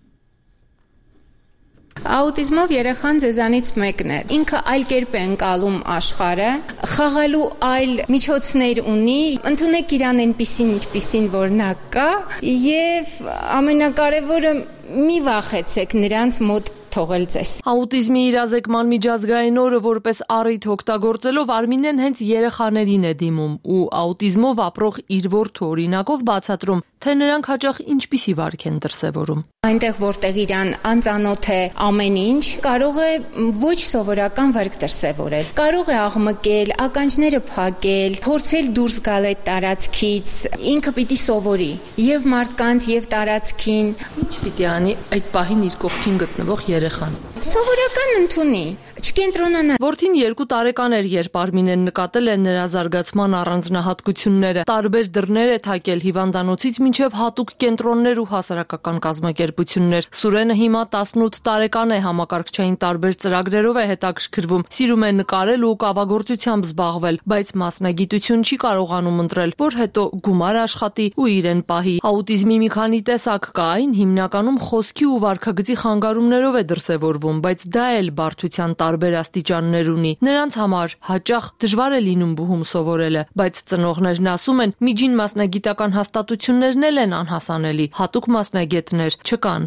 Աուտիզմով երեխան ձեզանից մեկն է։ Ինքը այլ կերպ է ընկալում աշխարհը, խաղալու այլ միջոցներ ունի, ընդունեք իրան այնպիսին, ինչպիսին որ նա կա, եւ ամենակարևորը մի վախեցեք նրանց մոտ թողել ձեզ։ Աուտիզմի իրազեկման միջազգային օրը որպես առիթ օգտագործելով Արմինեն հենց երեխաներին է դիմում ու աուտիզմով ապրող իր որդու օրինակով բացատրում, թե նրանք հաճախ ինչպիսի վարք են դրսևորում։ Այնտեղ որտեղ իրան անծանոթ է ամեն ինչ, կարող է ոչ սովորական վարք դրսևորել։ Կարող է աղմկել, ականջները փակել, փորձել դուրս գալ այդ տարածքից, ինքը պիտի սովորի եւ մարդկանց եւ տարածքին։ Ինչ պիտի անի այդ պահին իր կողքին գտնվող երեխան։ Սովորական ընդունի, չկենտրոնանա։ Որդին 2 տարեկան էր, երբ Արմինեն նկատել է նրա զարգացման առանձնահատկությունները։ Տարբեր դռներ է թակել հիվանդանոցից մինչև հատուկ կենտրոններ ու հասարակական կազմակերպություններ։ Սուրենը հիմա 18 տարեկան է, համակարգչային տարբեր ծրագրերով է հետաքրքրվում, սիրում է նկարել ու կավագործությամբ զբաղվել, բայց մասնագիտություն չի կարողանում ընտրել, որ հետո գումար աշխատի ու իրեն պահի։ Աուտիզմի մի քանի տեսակ կա, այն հիմնականում խոսքի ու վարքագծի խանգարումներով է դրսևորվում, բայց դա էլ բարդության տարբեր աստիճաններ ունի։ Նրանց համար հաճախ դժվար է լինում բուհում սովորելը, բայց ծնողներն ասում են, միջին մասնագիտական հաստատություններն էլ են անհասանելի, հատուկ մասնագետներ չկան։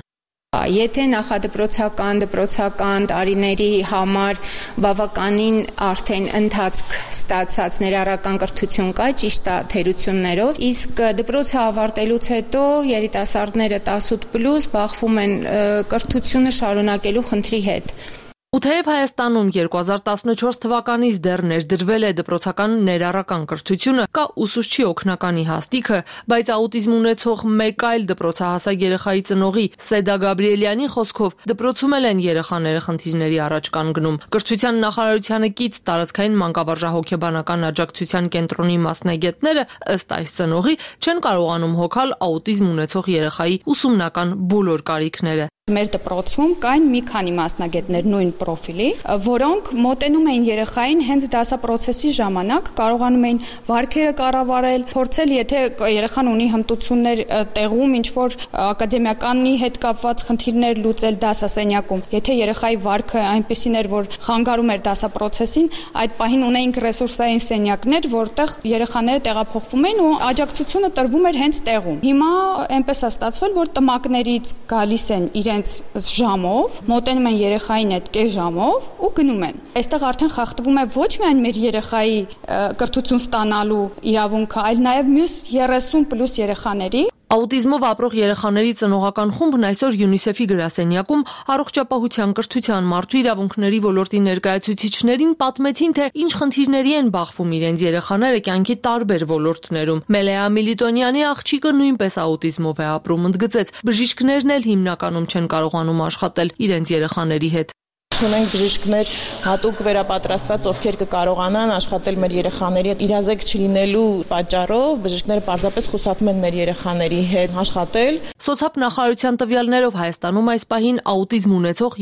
Եթե նախադպրոցական, դպրոցական տարիների համար բավականին արդեն ընթացք ստացած ներառական կրթություն կա, ճիշտ է թերություններով, իսկ դպրոցը ավարտելուց հետո երիտասարդները 18+ բախվում են կրթությունը շարունակելու խնդրի հետ։ Ու թեև Հայաստանում 2014 թվականից դեռ ներդրվել է դպրոցական ներառական կրթությունը, կա ուսուցչի օգնականի հաստիքը, բայց աուտիզմ ունեցող մեկ այլ դպրոցահասակ երեխայի ծնողի Սեդա Գաբրիելյանի խոսքով դպրոցում են երեխաները խնդիրների առաջ կանգնում։ Կրթության նախարարությանը կից տարածքային մանկավարժահոգեբանական աջակցության կենտրոնի մասնագետները ըստ այս ծնողի չեն կարողանում հոգալ աուտիզմ ունեցող երեխայի ուսումնական բոլոր կարիքները։ Մեր դպրոցում կային մի քանի մասնագետներ նույն պրոֆիլի, որոնք մոտենում էին երեխային հենց դասապրոցեսի ժամանակ, կարողանում էին վարքերը կառավարել, փորձել, եթե երեխան ունի հմտություններ տեղում, ինչ որ ակադեմիականի հետ կապված խնդիրներ լուծել դասասենյակում։ Եթե երեխայի վարքը այնպեսին էր, որ խանգարում էր դասապրոցեսին, այդ պահին ունեինք ռեսուրսային սենյակներ, որտեղ երեխաները տեղափոխվում էին ու աջակցությունը տրվում էր հենց տեղում։ Հիմա այնպես է ստացվել, որ տմակներից գալիս են իրենց ժամով, մոտենում են երեխային այդ կես ժամով ու գնում են։ Այստեղ արդեն խախտվում է ոչ միայն մեր երեխայի կրթություն ստանալու իրավունքը, այլ նաև մյուս 30+ երեխաների։ Աուտիզմով ապրող երեխաների ծնողական խումբն այսօր ՅՈՒՆԻՍԵՖ-ի գրասենյակում առողջապահության, կրթության, մարդու իրավունքների ոլորտի ներկայացուցիչներին պատմեցին, թե ինչ խնդիրների են բախվում իրենց երեխաները կյանքի տարբեր ոլորտներում։ Մելեա Միլիտոնյանի աղջիկը նույնպես աուտիզմով է ապրում, ընդգծեց, բժիշկներն էլ հիմնականում չեն կարողանում աշխատել իրենց երեխաների հետ։ Ունենք բժիշկներ հատուկ վերապատրաստված, ովքեր կկարողանան աշխատել մեր երեխաների հետ իրազեկ չլինելու պատճառով, բժիշկները պարզապես խուսափում են մեր երեխաների հետ աշխատել։ Սոցիալ նախարարության տվյալներով Հայաստանում այս պահին աուտիզմ ունեցող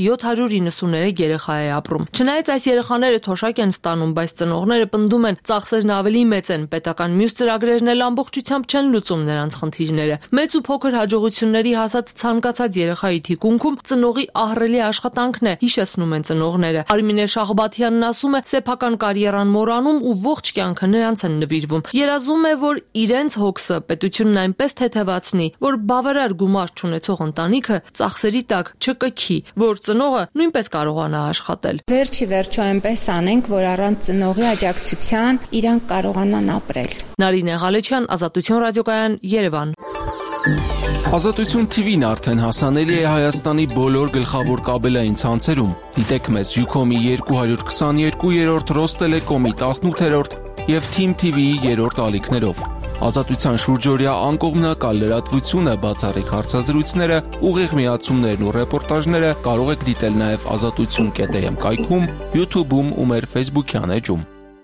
793 երեխա է ապրում։ Չնայած այս երեխաները թոշակ են ստանում, բայց ծնողները պնդում են, ծախսերն ավելի մեծ են, պետական մյուս ծրագրերն էլ ամբողջությամբ չեն լուծում նրանց խնդիրները։ Մեծ ու փոքր հաջողությունների հասած ցանկացած երեխայի թիկունքում ծնողի ահռելի աշխատանքն է, հիշեցնում վստահում են ծնողները։ Արմինե Շահբաթյանն ասում է, սեփական կարիերան մոռանում ու ողջ կյանքը նրանց են նվիրվում։ Երազում է, որ իրենց հոգսը պետությունն այնպես թեթևացնի, որ բավարար գումար չունեցող ընտանիքը ծախսերի տակ չկքի, որ ծնողը նույնպես կարողանա աշխատել։ Վերջի վերջո այնպես անենք, որ առանց ծնողի աջակցության իրանք կարողանան ապրել։ Նարինե Ղալեչյան, Ազատություն ռադիոկայան, Երևան։ Ազատություն TV-ն արդեն հասանելի է Հայաստանի բոլոր գլխավոր կաբելային ցանցերում։ Դիտեք մեզ Ucom-ի 222-րդ, Ռոստելեկոմի 18-րդ եւ Team TV-ի 3-րդ ալիքներով։ Ազատության շուրջօրյա անկողմնակալ լրատվությունը, բացառիկ հարցազրույցները, ուղիղ միացումներն ու ռեպորտաժները կարող եք դիտել նաեւ azatutsun.am կայքում, YouTube-ում ու մեր Facebook-յան էջում։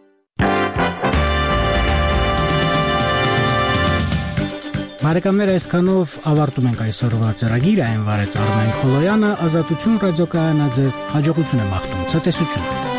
Բարեկամներ, այսքանով ավարտում ենք այսօրվա ծրագիրը, այն վարեց Արմեն Խոլոյանը, Ազատություն ռադիոկայանը ձեզ հաջողություն է մաղթում, ցտեսություն։